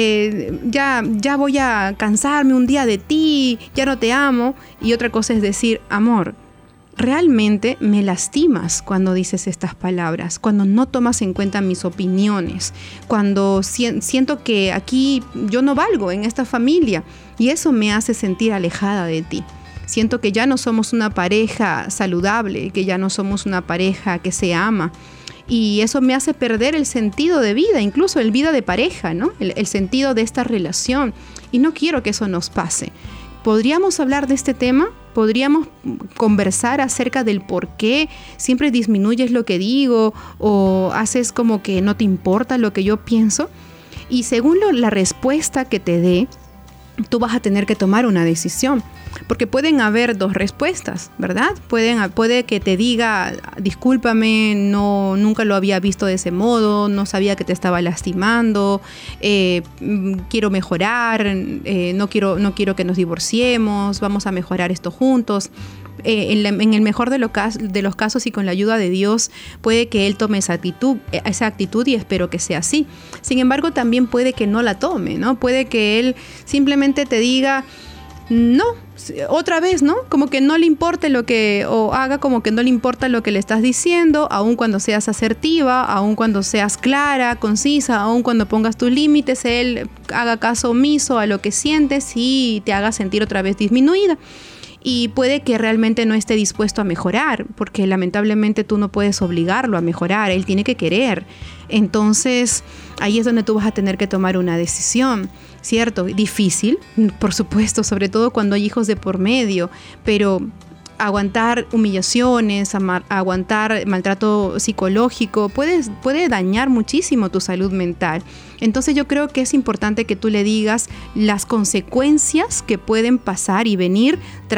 Eh, ya, ya voy a cansarme un día de ti, ya no te amo. Y otra cosa es decir, amor, realmente me lastimas cuando dices estas palabras, cuando no tomas en cuenta mis opiniones, cuando si- siento que aquí yo no valgo en esta familia y eso me hace sentir alejada de ti. Siento que ya no somos una pareja saludable, que ya no somos una pareja que se ama. Y eso me hace perder el sentido de vida, incluso el vida de pareja, ¿no? El, el sentido de esta relación. Y no quiero que eso nos pase. ¿Podríamos hablar de este tema? ¿Podríamos conversar acerca del por qué siempre disminuyes lo que digo o haces como que no te importa lo que yo pienso? Y según lo, la respuesta que te dé, tú vas a tener que tomar una decisión. Porque pueden haber dos respuestas, ¿verdad? Pueden, puede que te diga, discúlpame, no, nunca lo había visto de ese modo, no sabía que te estaba lastimando, eh, quiero mejorar, eh, no quiero, no quiero que nos divorciemos, vamos a mejorar esto juntos. Eh, en, la, en el mejor de, lo cas- de los casos y con la ayuda de Dios puede que Él tome esa actitud, esa actitud y espero que sea así. Sin embargo, también puede que no la tome, ¿no? Puede que Él simplemente te diga, no, otra vez, ¿no? Como que no le importe lo que, o haga como que no le importa lo que le estás diciendo, aun cuando seas asertiva, aun cuando seas clara, concisa, aun cuando pongas tus límites, Él haga caso omiso a lo que sientes y te haga sentir otra vez disminuida. Y puede que realmente no esté dispuesto a mejorar, porque lamentablemente tú no puedes obligarlo a mejorar, él tiene que querer. Entonces, ahí es donde tú vas a tener que tomar una decisión, ¿cierto? Difícil, por supuesto, sobre todo cuando hay hijos de por medio, pero aguantar humillaciones, amar, aguantar maltrato psicológico, puede, puede dañar muchísimo tu salud mental. Entonces yo creo que es importante que tú le digas las consecuencias que pueden pasar y venir tras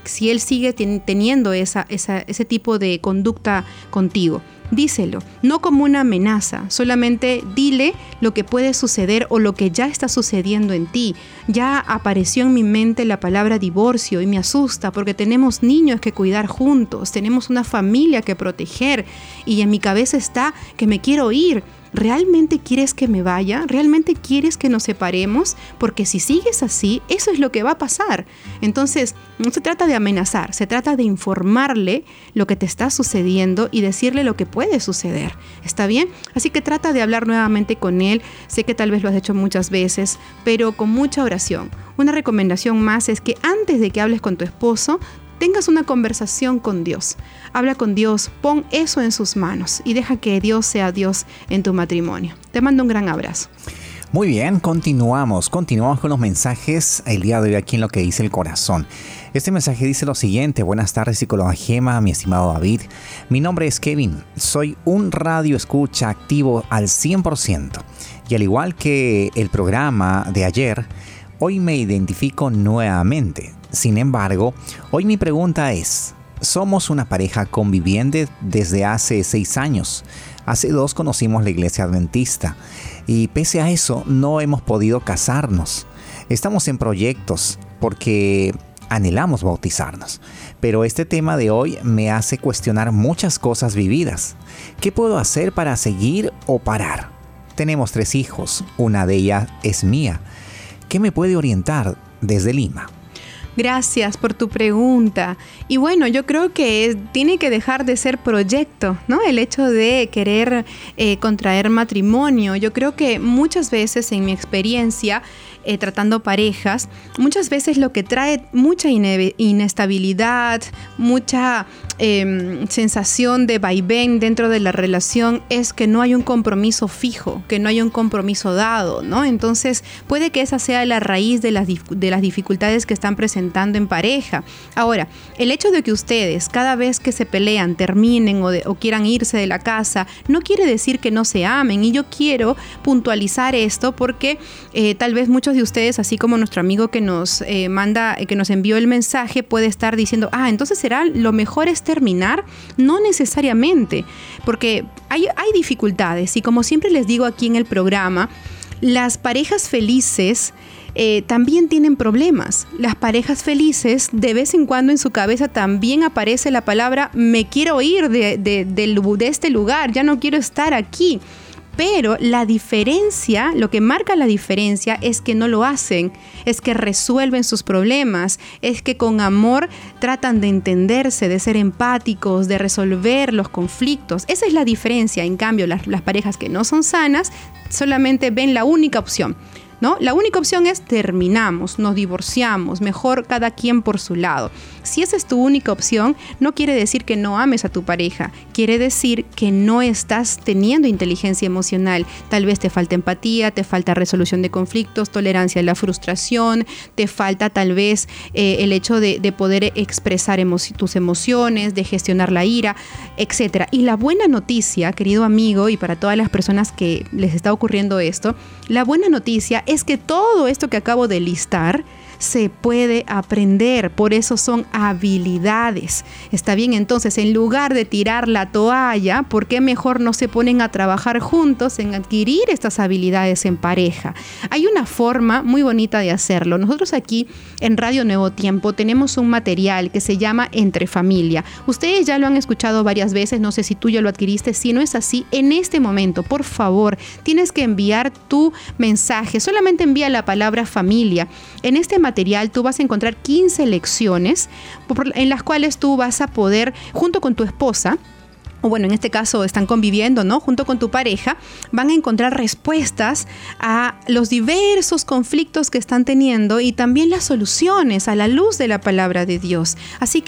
si él sigue ten, teniendo esa, esa, ese tipo de conducta contigo. Díselo, no como una amenaza, solamente dile lo que puede suceder o lo que ya está sucediendo en ti. Ya apareció en mi mente la palabra divorcio y me asusta porque tenemos niños que cuidar juntos, tenemos una familia que proteger y en mi cabeza está que me quiero ir. ¿Realmente quieres que me vaya? ¿Realmente quieres que nos separemos? Porque si sigues así, eso es lo que va a pasar. Entonces, no se trata de amenazar, se trata de informarle lo que te está sucediendo y decirle lo que puede suceder. ¿Está bien? Así que trata de hablar nuevamente con él. Sé que tal vez lo has hecho muchas veces, pero con mucha oración. Una recomendación más es que antes de que hables con tu esposo, tengas una conversación con Dios. Habla con Dios, pon eso en sus manos y deja que Dios sea Dios en tu matrimonio. Te mando un gran abrazo.
Muy bien, continuamos, continuamos con los mensajes el día de hoy aquí en Lo que dice el corazón. Este mensaje dice lo siguiente: buenas tardes, psicóloga Gema, mi estimado David. Mi nombre es Kevin, soy un radio escucha activo al cien por ciento y al igual que el programa de ayer, hoy me identifico nuevamente. Sin embargo, hoy mi pregunta es, somos una pareja conviviente desde hace seis años. Hace dos conocimos la iglesia adventista y pese a eso no hemos podido casarnos. Estamos en proyectos porque anhelamos bautizarnos. Pero este tema de hoy me hace cuestionar muchas cosas vividas. ¿Qué puedo hacer para seguir o parar? Tenemos tres hijos, una de ellas es mía. ¿Qué me puede orientar desde Lima?
Gracias por tu pregunta. Y bueno, yo creo que es, tiene que dejar de ser proyecto, ¿no? El hecho de querer eh, contraer matrimonio. Yo creo que muchas veces en mi experiencia, eh, tratando parejas, muchas veces lo que trae mucha ine- inestabilidad, mucha eh, sensación de vaivén dentro de la relación es que no hay un compromiso fijo, que no hay un compromiso dado, ¿no? Entonces, puede que esa sea la raíz de las, dif- de las dificultades que están presentando en pareja. Ahora, el hecho de que ustedes cada vez que se pelean terminen o, de, o quieran irse de la casa no quiere decir que no se amen, y yo quiero puntualizar esto porque eh, tal vez muchos de ustedes, así como nuestro amigo que nos eh, manda, que nos envió el mensaje, puede estar diciendo, ah, entonces será lo mejor es terminar. No necesariamente, porque hay, hay dificultades y como siempre les digo aquí en el programa, las parejas felices Eh, también tienen problemas. Las parejas felices, de vez en cuando en su cabeza también aparece la palabra me quiero ir de, de, de, de este lugar, ya no quiero estar aquí. Pero la diferencia, lo que marca la diferencia es que no lo hacen, es que resuelven sus problemas, es que con amor tratan de entenderse, de ser empáticos, de resolver los conflictos. Esa es la diferencia. En cambio, las, las parejas que no son sanas solamente ven la única opción, ¿no? La única opción es terminamos, nos divorciamos, mejor cada quien por su lado. Si esa es tu única opción, no quiere decir que no ames a tu pareja, quiere decir que no estás teniendo inteligencia emocional. Tal vez te falta empatía, te falta resolución de conflictos, tolerancia a la frustración, te falta tal vez eh, el hecho de, de poder expresar emo- tus emociones, de gestionar la ira, etcétera. Y la buena noticia, querido amigo, y para todas las personas que les está ocurriendo esto, la buena noticia es que todo esto que acabo de listar se puede aprender, por eso son habilidades. Está bien, entonces en lugar de tirar la toalla, ¿por qué mejor no se ponen a trabajar juntos en adquirir estas habilidades en pareja? Hay una forma muy bonita de hacerlo. Nosotros aquí en Radio Nuevo Tiempo tenemos un material que se llama Entre Familia. Ustedes ya lo han escuchado varias veces, no sé si tú ya lo adquiriste. Si no es así, en este momento, por favor, tienes que enviar tu mensaje. Solamente envía la palabra familia. En este material tú vas a encontrar quince lecciones en las cuales tú vas a poder, junto con tu esposa, o bueno, en este caso están conviviendo, ¿no? Junto con tu pareja, van a encontrar respuestas a los diversos conflictos que están teniendo y también las soluciones a la luz de la palabra de Dios. Así que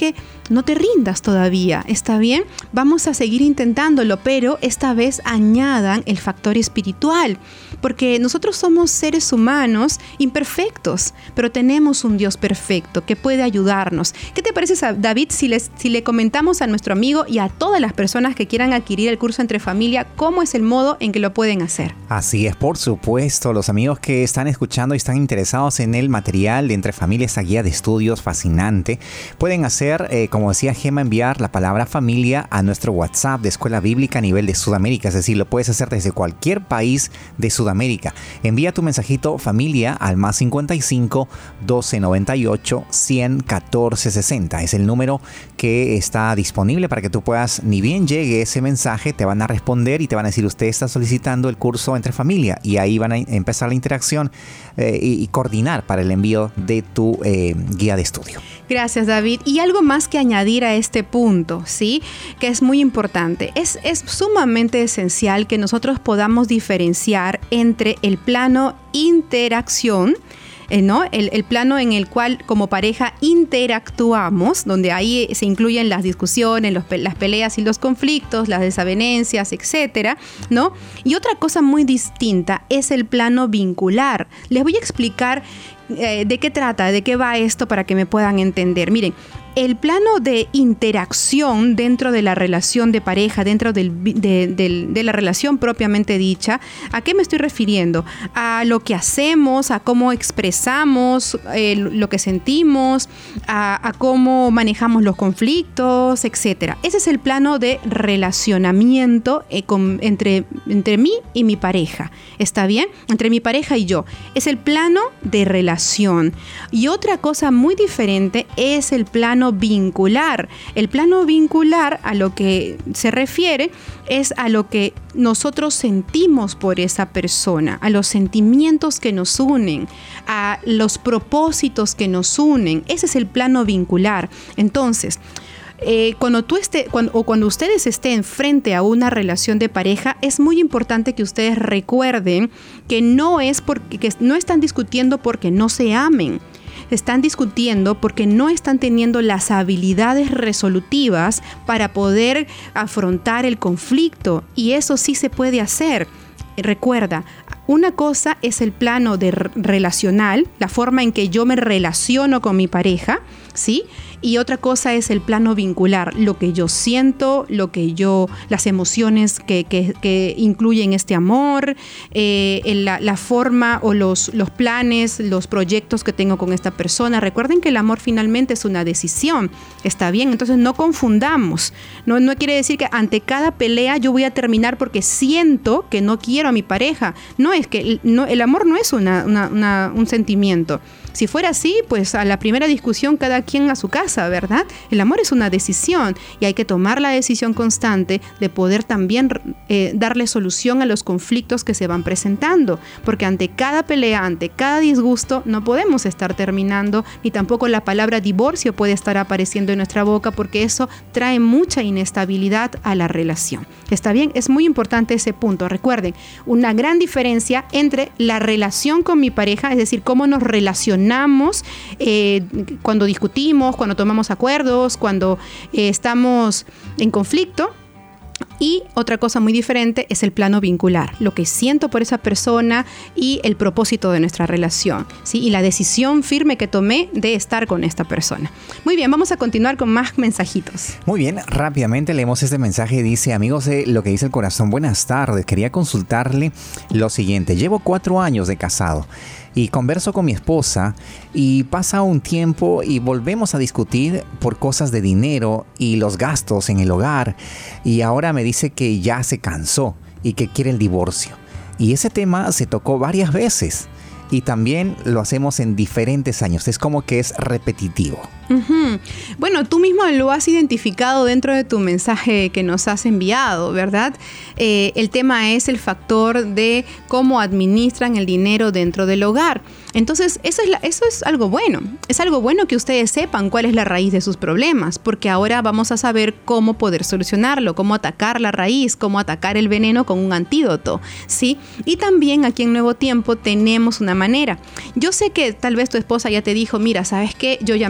no te rindas todavía, ¿está bien? Vamos a seguir intentándolo, pero esta vez añadan el factor espiritual, porque nosotros somos seres humanos imperfectos, pero tenemos un Dios perfecto que puede ayudarnos. ¿Qué te parece, David, si, les, si le comentamos a nuestro amigo y a todas las personas que quieran adquirir el curso Entre Familia, cómo es el modo en que lo pueden hacer?
Así es, por supuesto. Los amigos que están escuchando y están interesados en el material de Entre Familia, esa guía de estudios fascinante, pueden hacer, eh, como decía Gema, enviar la palabra familia a nuestro WhatsApp de Escuela Bíblica a nivel de Sudamérica. Es decir, lo puedes hacer desde cualquier país de Sudamérica. Envía tu mensajito familia al más cincuenta y cinco, doce noventa y ocho, cien, catorce sesenta. Es el número que está disponible para que tú puedas, ni bien llegue ese mensaje, te van a responder y te van a decir: usted está solicitando el curso Entre Familia, y ahí van a empezar la interacción eh, y, y coordinar para el envío de tu eh, guía de estudio.
Gracias, David. Y algo más que añadir a este punto, ¿sí? Que es muy importante. Es, es sumamente esencial que nosotros podamos diferenciar entre el plano interacción, Eh, ¿no? El, el plano en el cual como pareja interactuamos, donde ahí se incluyen las discusiones, los, las peleas y los conflictos, las desavenencias, etcétera, ¿no? Y otra cosa muy distinta es el plano vincular. Les voy a explicar eh, de qué trata, de qué va esto para que me puedan entender. Miren, el plano de interacción dentro de la relación de pareja, dentro del, de, de, de la relación propiamente dicha, ¿a qué me estoy refiriendo? A lo que hacemos, a cómo expresamos eh, lo que sentimos, a, a cómo manejamos los conflictos, etcétera. Ese es el plano de relacionamiento eh, con, entre, entre mí y mi pareja. ¿Está bien? Entre mi pareja y yo. Es el plano de relación. Y otra cosa muy diferente es el plano vincular. El plano vincular, a lo que se refiere, es a lo que nosotros sentimos por esa persona, a los sentimientos que nos unen, a los propósitos que nos unen. Ese es el plano vincular. Entonces, Eh, cuando tú esté, cuando, o cuando ustedes estén frente a una relación de pareja, es muy importante que ustedes recuerden que no es porque que no están discutiendo porque no se amen. Están discutiendo porque no están teniendo las habilidades resolutivas para poder afrontar el conflicto, y eso sí se puede hacer. Recuerda, una cosa es el plano de relacional, la forma en que yo me relaciono con mi pareja, ¿sí? Y otra cosa es el plano vincular, lo que yo siento, lo que yo, las emociones que, que, que incluyen este amor, eh, la, la forma o los, los planes, los proyectos que tengo con esta persona. Recuerden que el amor finalmente es una decisión, ¿está bien? Entonces no confundamos. No, no quiere decir que ante cada pelea yo voy a terminar porque siento que no quiero a mi pareja. No, es que el, no, el amor no es una, una, una, un sentimiento. Si fuera así, pues a la primera discusión cada quien a su casa, ¿verdad? El amor es una decisión y hay que tomar la decisión constante de poder también eh, darle solución a los conflictos que se van presentando, porque ante cada pelea, ante cada disgusto, no podemos estar terminando, ni tampoco la palabra divorcio puede estar apareciendo en nuestra boca, porque eso trae mucha inestabilidad a la relación. ¿Está bien? Es muy importante ese punto. Recuerden, una gran diferencia entre la relación con mi pareja, es decir, cómo nos relacionamos eh, cuando discutimos, cuando tomamos acuerdos, cuando eh, estamos en conflicto. Y otra cosa muy diferente es el plano vincular, lo que siento por esa persona y el propósito de nuestra relación, ¿sí? Y la decisión firme que tomé de estar con esta persona. Muy bien, vamos a continuar con más mensajitos.
Muy bien, rápidamente leemos este mensaje. Dice: amigos de Lo que dice el corazón, buenas tardes. Quería consultarle lo siguiente. Llevo cuatro años de casado y converso con mi esposa y pasa un tiempo y volvemos a discutir por cosas de dinero y los gastos en el hogar, y ahora me dice que ya se cansó y que quiere el divorcio, y ese tema se tocó varias veces y también lo hacemos en diferentes años. Es como que es repetitivo.
Uh-huh. Bueno, tú mismo lo has identificado dentro de tu mensaje que nos has enviado, ¿verdad? Eh, el tema es el factor de cómo administran el dinero dentro del hogar. Entonces, eso es, la, eso es algo bueno. Es algo bueno que ustedes sepan cuál es la raíz de sus problemas, porque ahora vamos a saber cómo poder solucionarlo, cómo atacar la raíz, cómo atacar el veneno con un antídoto, ¿sí? Y también aquí en Nuevo Tiempo tenemos una manera. Yo sé que tal vez tu esposa ya te dijo: mira, ¿sabes qué? Yo ya me cansé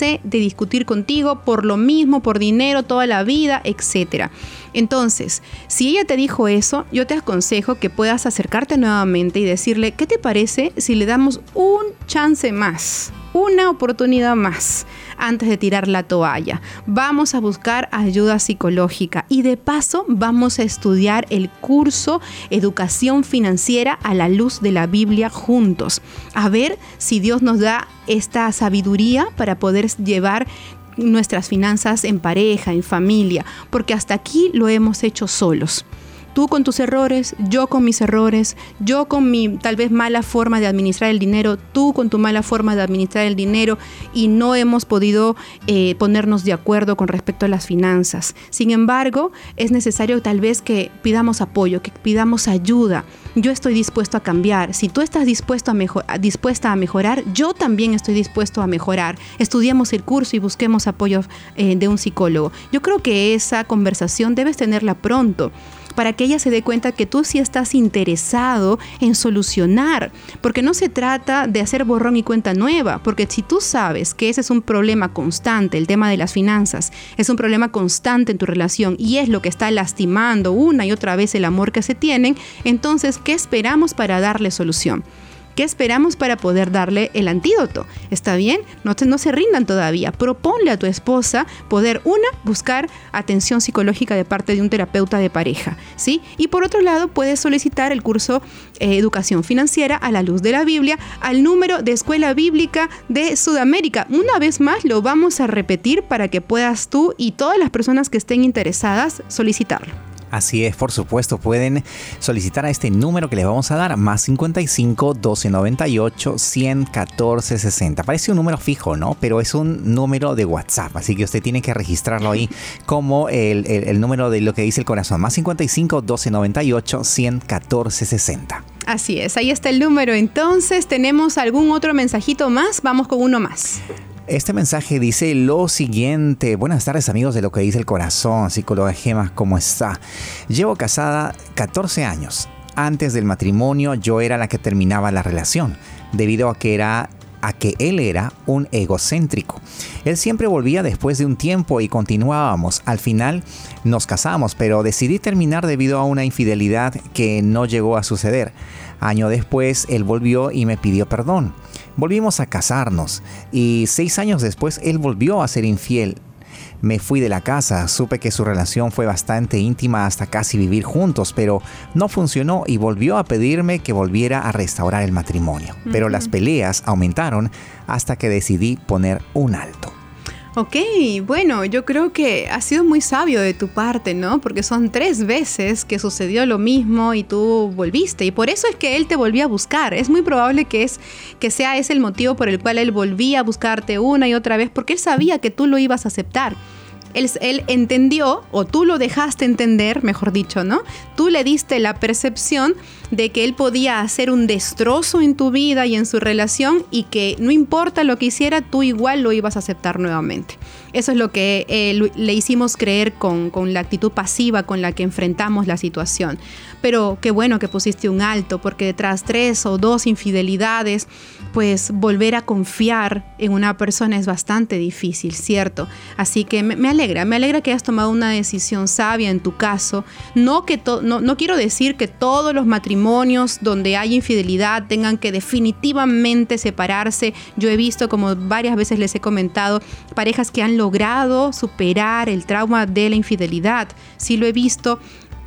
cansé de discutir contigo por lo mismo, por dinero, toda la vida, etcétera. Entonces, si ella te dijo eso, yo te aconsejo que puedas acercarte nuevamente y decirle, ¿qué te parece si le damos un chance más? Una oportunidad más antes de tirar la toalla. Vamos a buscar ayuda psicológica y de paso vamos a estudiar el curso Educación Financiera a la Luz de la Biblia juntos. A ver si Dios nos da esta sabiduría para poder llevar nuestras finanzas en pareja, en familia, porque hasta aquí lo hemos hecho solos. Tú con tus errores, yo con mis errores, yo con mi tal vez mala forma de administrar el dinero, tú con tu mala forma de administrar el dinero y no hemos podido eh, ponernos de acuerdo con respecto a las finanzas. Sin embargo, es necesario tal vez que pidamos apoyo, que pidamos ayuda. Yo estoy dispuesto a cambiar. Si tú estás dispuesto a mejor, dispuesta a mejorar, yo también estoy dispuesto a mejorar. Estudiemos el curso y busquemos apoyo eh, de un psicólogo. Yo creo que esa conversación debes tenerla pronto, para que ella se dé cuenta que tú sí estás interesado en solucionar, porque no se trata de hacer borrón y cuenta nueva, porque si tú sabes que ese es un problema constante, el tema de las finanzas, es un problema constante en tu relación y es lo que está lastimando una y otra vez el amor que se tienen, entonces, ¿qué esperamos para darle solución? ¿Qué esperamos para poder darle el antídoto? ¿Está bien? No, te, no se rindan todavía. Proponle a tu esposa poder, una, buscar atención psicológica de parte de un terapeuta de pareja, ¿sí? Y por otro lado, puedes solicitar el curso eh, Educación Financiera a la Luz de la Biblia al número de Escuela Bíblica de Sudamérica. Una vez más, lo vamos a repetir para que puedas tú y todas las personas que estén interesadas solicitarlo.
Así es, por supuesto, pueden solicitar a este número que les vamos a dar, más cincuenta y cinco, doce noventa y ocho, cien, catorce, sesenta. Parece un número fijo, ¿no? Pero es un número de WhatsApp, así que usted tiene que registrarlo ahí como el, el, el número de lo que dice el corazón, más cincuenta y cinco, doce noventa y ocho, cien, catorce, sesenta.
Así es, ahí está el número. Entonces, ¿tenemos algún otro mensajito más? Vamos con uno más.
Este mensaje dice lo siguiente. Buenas tardes, amigos de Lo que dice el corazón. Psicóloga Gema, ¿cómo está? Llevo casada catorce años. Antes del matrimonio yo era la que terminaba la relación, debido a que era a que él era un egocéntrico. Él siempre volvía después de un tiempo y continuábamos. Al final nos casamos, pero decidí terminar debido a una infidelidad que no llegó a suceder. Año después él volvió y me pidió perdón. Volvimos a casarnos y seis años después él volvió a ser infiel. Me fui de la casa, supe que su relación fue bastante íntima hasta casi vivir juntos, pero no funcionó y volvió a pedirme que volviera a restaurar el matrimonio. Uh-huh. Pero las peleas aumentaron hasta que decidí poner un alto.
Ok, bueno, yo creo que ha sido muy sabio de tu parte, ¿no? Porque son tres veces que sucedió lo mismo y tú volviste. Y por eso es que él te volvió a buscar. Es muy probable que, es, que sea ese el motivo por el cual él volvía a buscarte una y otra vez, porque él sabía que tú lo ibas a aceptar. Él, él entendió, o tú lo dejaste entender, mejor dicho, ¿no? Tú le diste la percepción de que él podía hacer un destrozo en tu vida y en su relación y que no importa lo que hiciera, tú igual lo ibas a aceptar nuevamente. Eso es lo que eh, le hicimos creer con, con la actitud pasiva con la que enfrentamos la situación. Pero qué bueno que pusiste un alto, porque tras tres o dos infidelidades, pues volver a confiar en una persona es bastante difícil, ¿cierto? Así que me, me alegra, me alegra que hayas tomado una decisión sabia en tu caso. No, que to, no, no quiero decir que todos los matrimonios donde hay infidelidad tengan que definitivamente separarse. Yo he visto, como varias veces les he comentado, parejas que han logrado superar el trauma de la infidelidad. Sí lo he visto.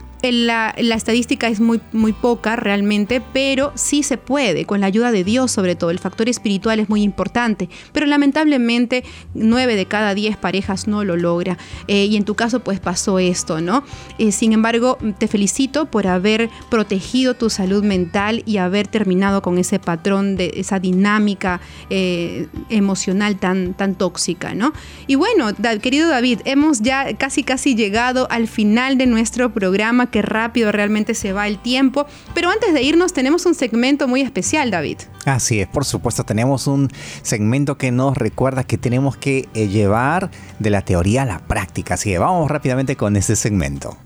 La, la estadística es muy, muy poca realmente, pero sí se puede, con la ayuda de Dios sobre todo. El factor espiritual es muy importante, pero lamentablemente nueve de cada diez parejas no lo logra. Eh, y en tu caso pues pasó esto, ¿no? Eh, sin embargo, te felicito por haber protegido tu salud mental y haber terminado con ese patrón, de esa dinámica eh, emocional tan, tan tóxica, ¿no? Y bueno, da, querido David, hemos ya casi casi llegado al final de nuestro programa. Qué rápido realmente se va el tiempo. Pero antes de irnos tenemos un segmento muy especial, David.
Así es, por supuesto, tenemos un segmento que nos recuerda que tenemos que eh, llevar de la teoría a la práctica. Así que vamos rápidamente con este segmento.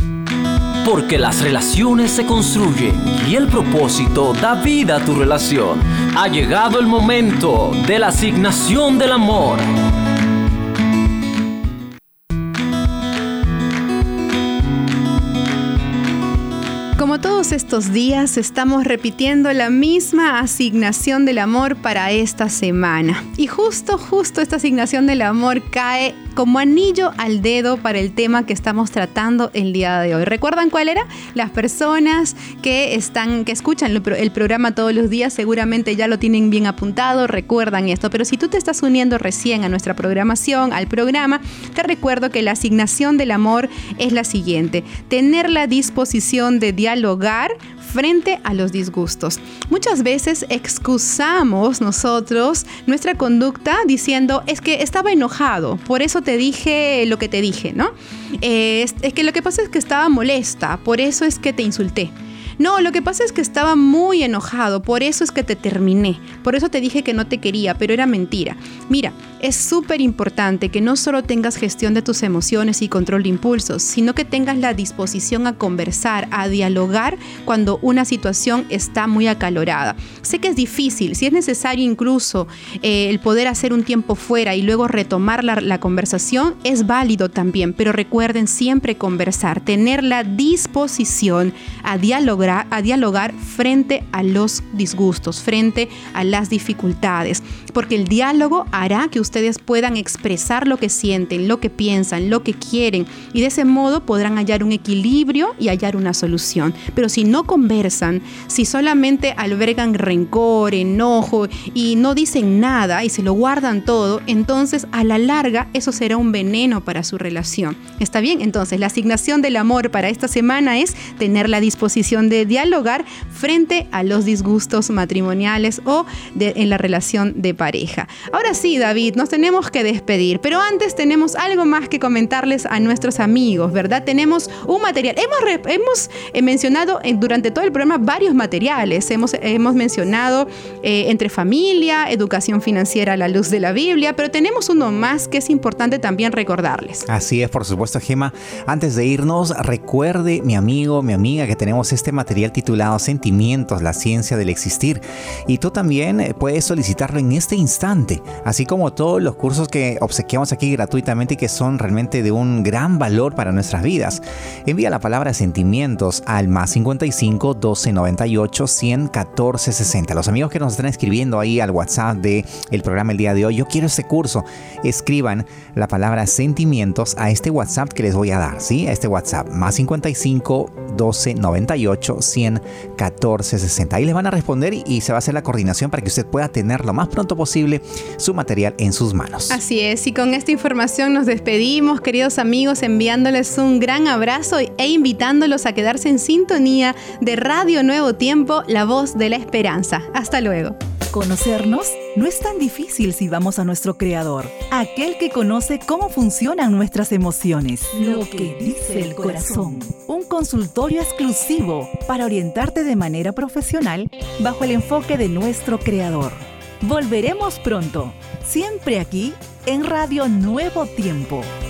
Porque las relaciones se construyen y el propósito da vida a tu relación. Ha llegado el momento de la asignación del amor.
Como todos estos días, estamos repitiendo la misma asignación del amor para esta semana. Y justo, justo esta asignación del amor cae como anillo al dedo para el tema que estamos tratando el día de hoy. ¿Recuerdan cuál era? Las personas que están, que escuchan el programa todos los días seguramente ya lo tienen bien apuntado, recuerdan esto. Pero si tú te estás uniendo recién a nuestra programación, al programa, te recuerdo que la asignación del amor es la siguiente: tener la disposición de dialogar frente a los disgustos. Muchas veces excusamos nosotros nuestra conducta diciendo, es que estaba enojado, por eso te dije lo que te dije, ¿no? Eh, es, es que lo que pasa es que estaba molesta, por eso es que te insulté. No, lo que pasa es que estaba muy enojado, por eso es que te terminé, por eso te dije que no te quería, pero era mentira. Mira, es súper importante que no solo tengas gestión de tus emociones y control de impulsos, sino que tengas la disposición a conversar, a dialogar cuando una situación está muy acalorada. Sé que es difícil, si es necesario incluso eh, el poder hacer un tiempo fuera y luego retomar la, la conversación, es válido también, pero recuerden siempre conversar, tener la disposición a dialogar a dialogar frente a los disgustos, frente a las dificultades, porque el diálogo hará que ustedes puedan expresar lo que sienten, lo que piensan, lo que quieren, y de ese modo podrán hallar un equilibrio y hallar una solución. Pero si no conversan, si solamente albergan rencor, enojo y no dicen nada y se lo guardan todo, entonces a la larga eso será un veneno para su relación. ¿Está bien? Entonces la asignación del amor para esta semana es tener la disposición de dialogar frente a los disgustos matrimoniales o de, en la relación de pareja. Ahora sí, David, nos tenemos que despedir, pero antes tenemos algo más que comentarles a nuestros amigos, ¿verdad? Tenemos un material. Hemos, hemos eh, mencionado eh, durante todo el programa varios materiales. Hemos, hemos mencionado eh, Entre Familia, Educación Financiera a la Luz de la Biblia, pero tenemos uno más que es importante también recordarles.
Así es, por supuesto, Gema. Antes de irnos, recuerde, mi amigo, mi amiga, que tenemos este material material titulado Sentimientos, la ciencia del existir, y tú también puedes solicitarlo en este instante, así como todos los cursos que obsequiamos aquí gratuitamente y que son realmente de un gran valor para nuestras vidas. Envía la palabra sentimientos al más cincuenta y cinco, doce noventa y ocho, cien, catorce sesenta. Los amigos que nos están escribiendo ahí al WhatsApp del programa el día de hoy, yo quiero este curso, escriban la palabra sentimientos a este WhatsApp que les voy a dar, ¿sí? A este WhatsApp, más cincuenta y cinco, doce noventa y ocho, cien, catorce sesenta. Ahí les van a responder y, y se va a hacer la coordinación para que usted pueda tener lo más pronto posible su material en sus manos.
Así es, y con esta información nos despedimos, queridos amigos, enviándoles un gran abrazo e invitándolos a quedarse en sintonía de Radio Nuevo Tiempo, la voz de la esperanza. Hasta luego.
Conocernos no es tan difícil si vamos a nuestro Creador, aquel que conoce cómo funcionan nuestras emociones. Lo que dice el corazón. Un consultorio exclusivo para orientarte de manera profesional bajo el enfoque de nuestro Creador. Volveremos pronto, siempre aquí en Radio Nuevo Tiempo.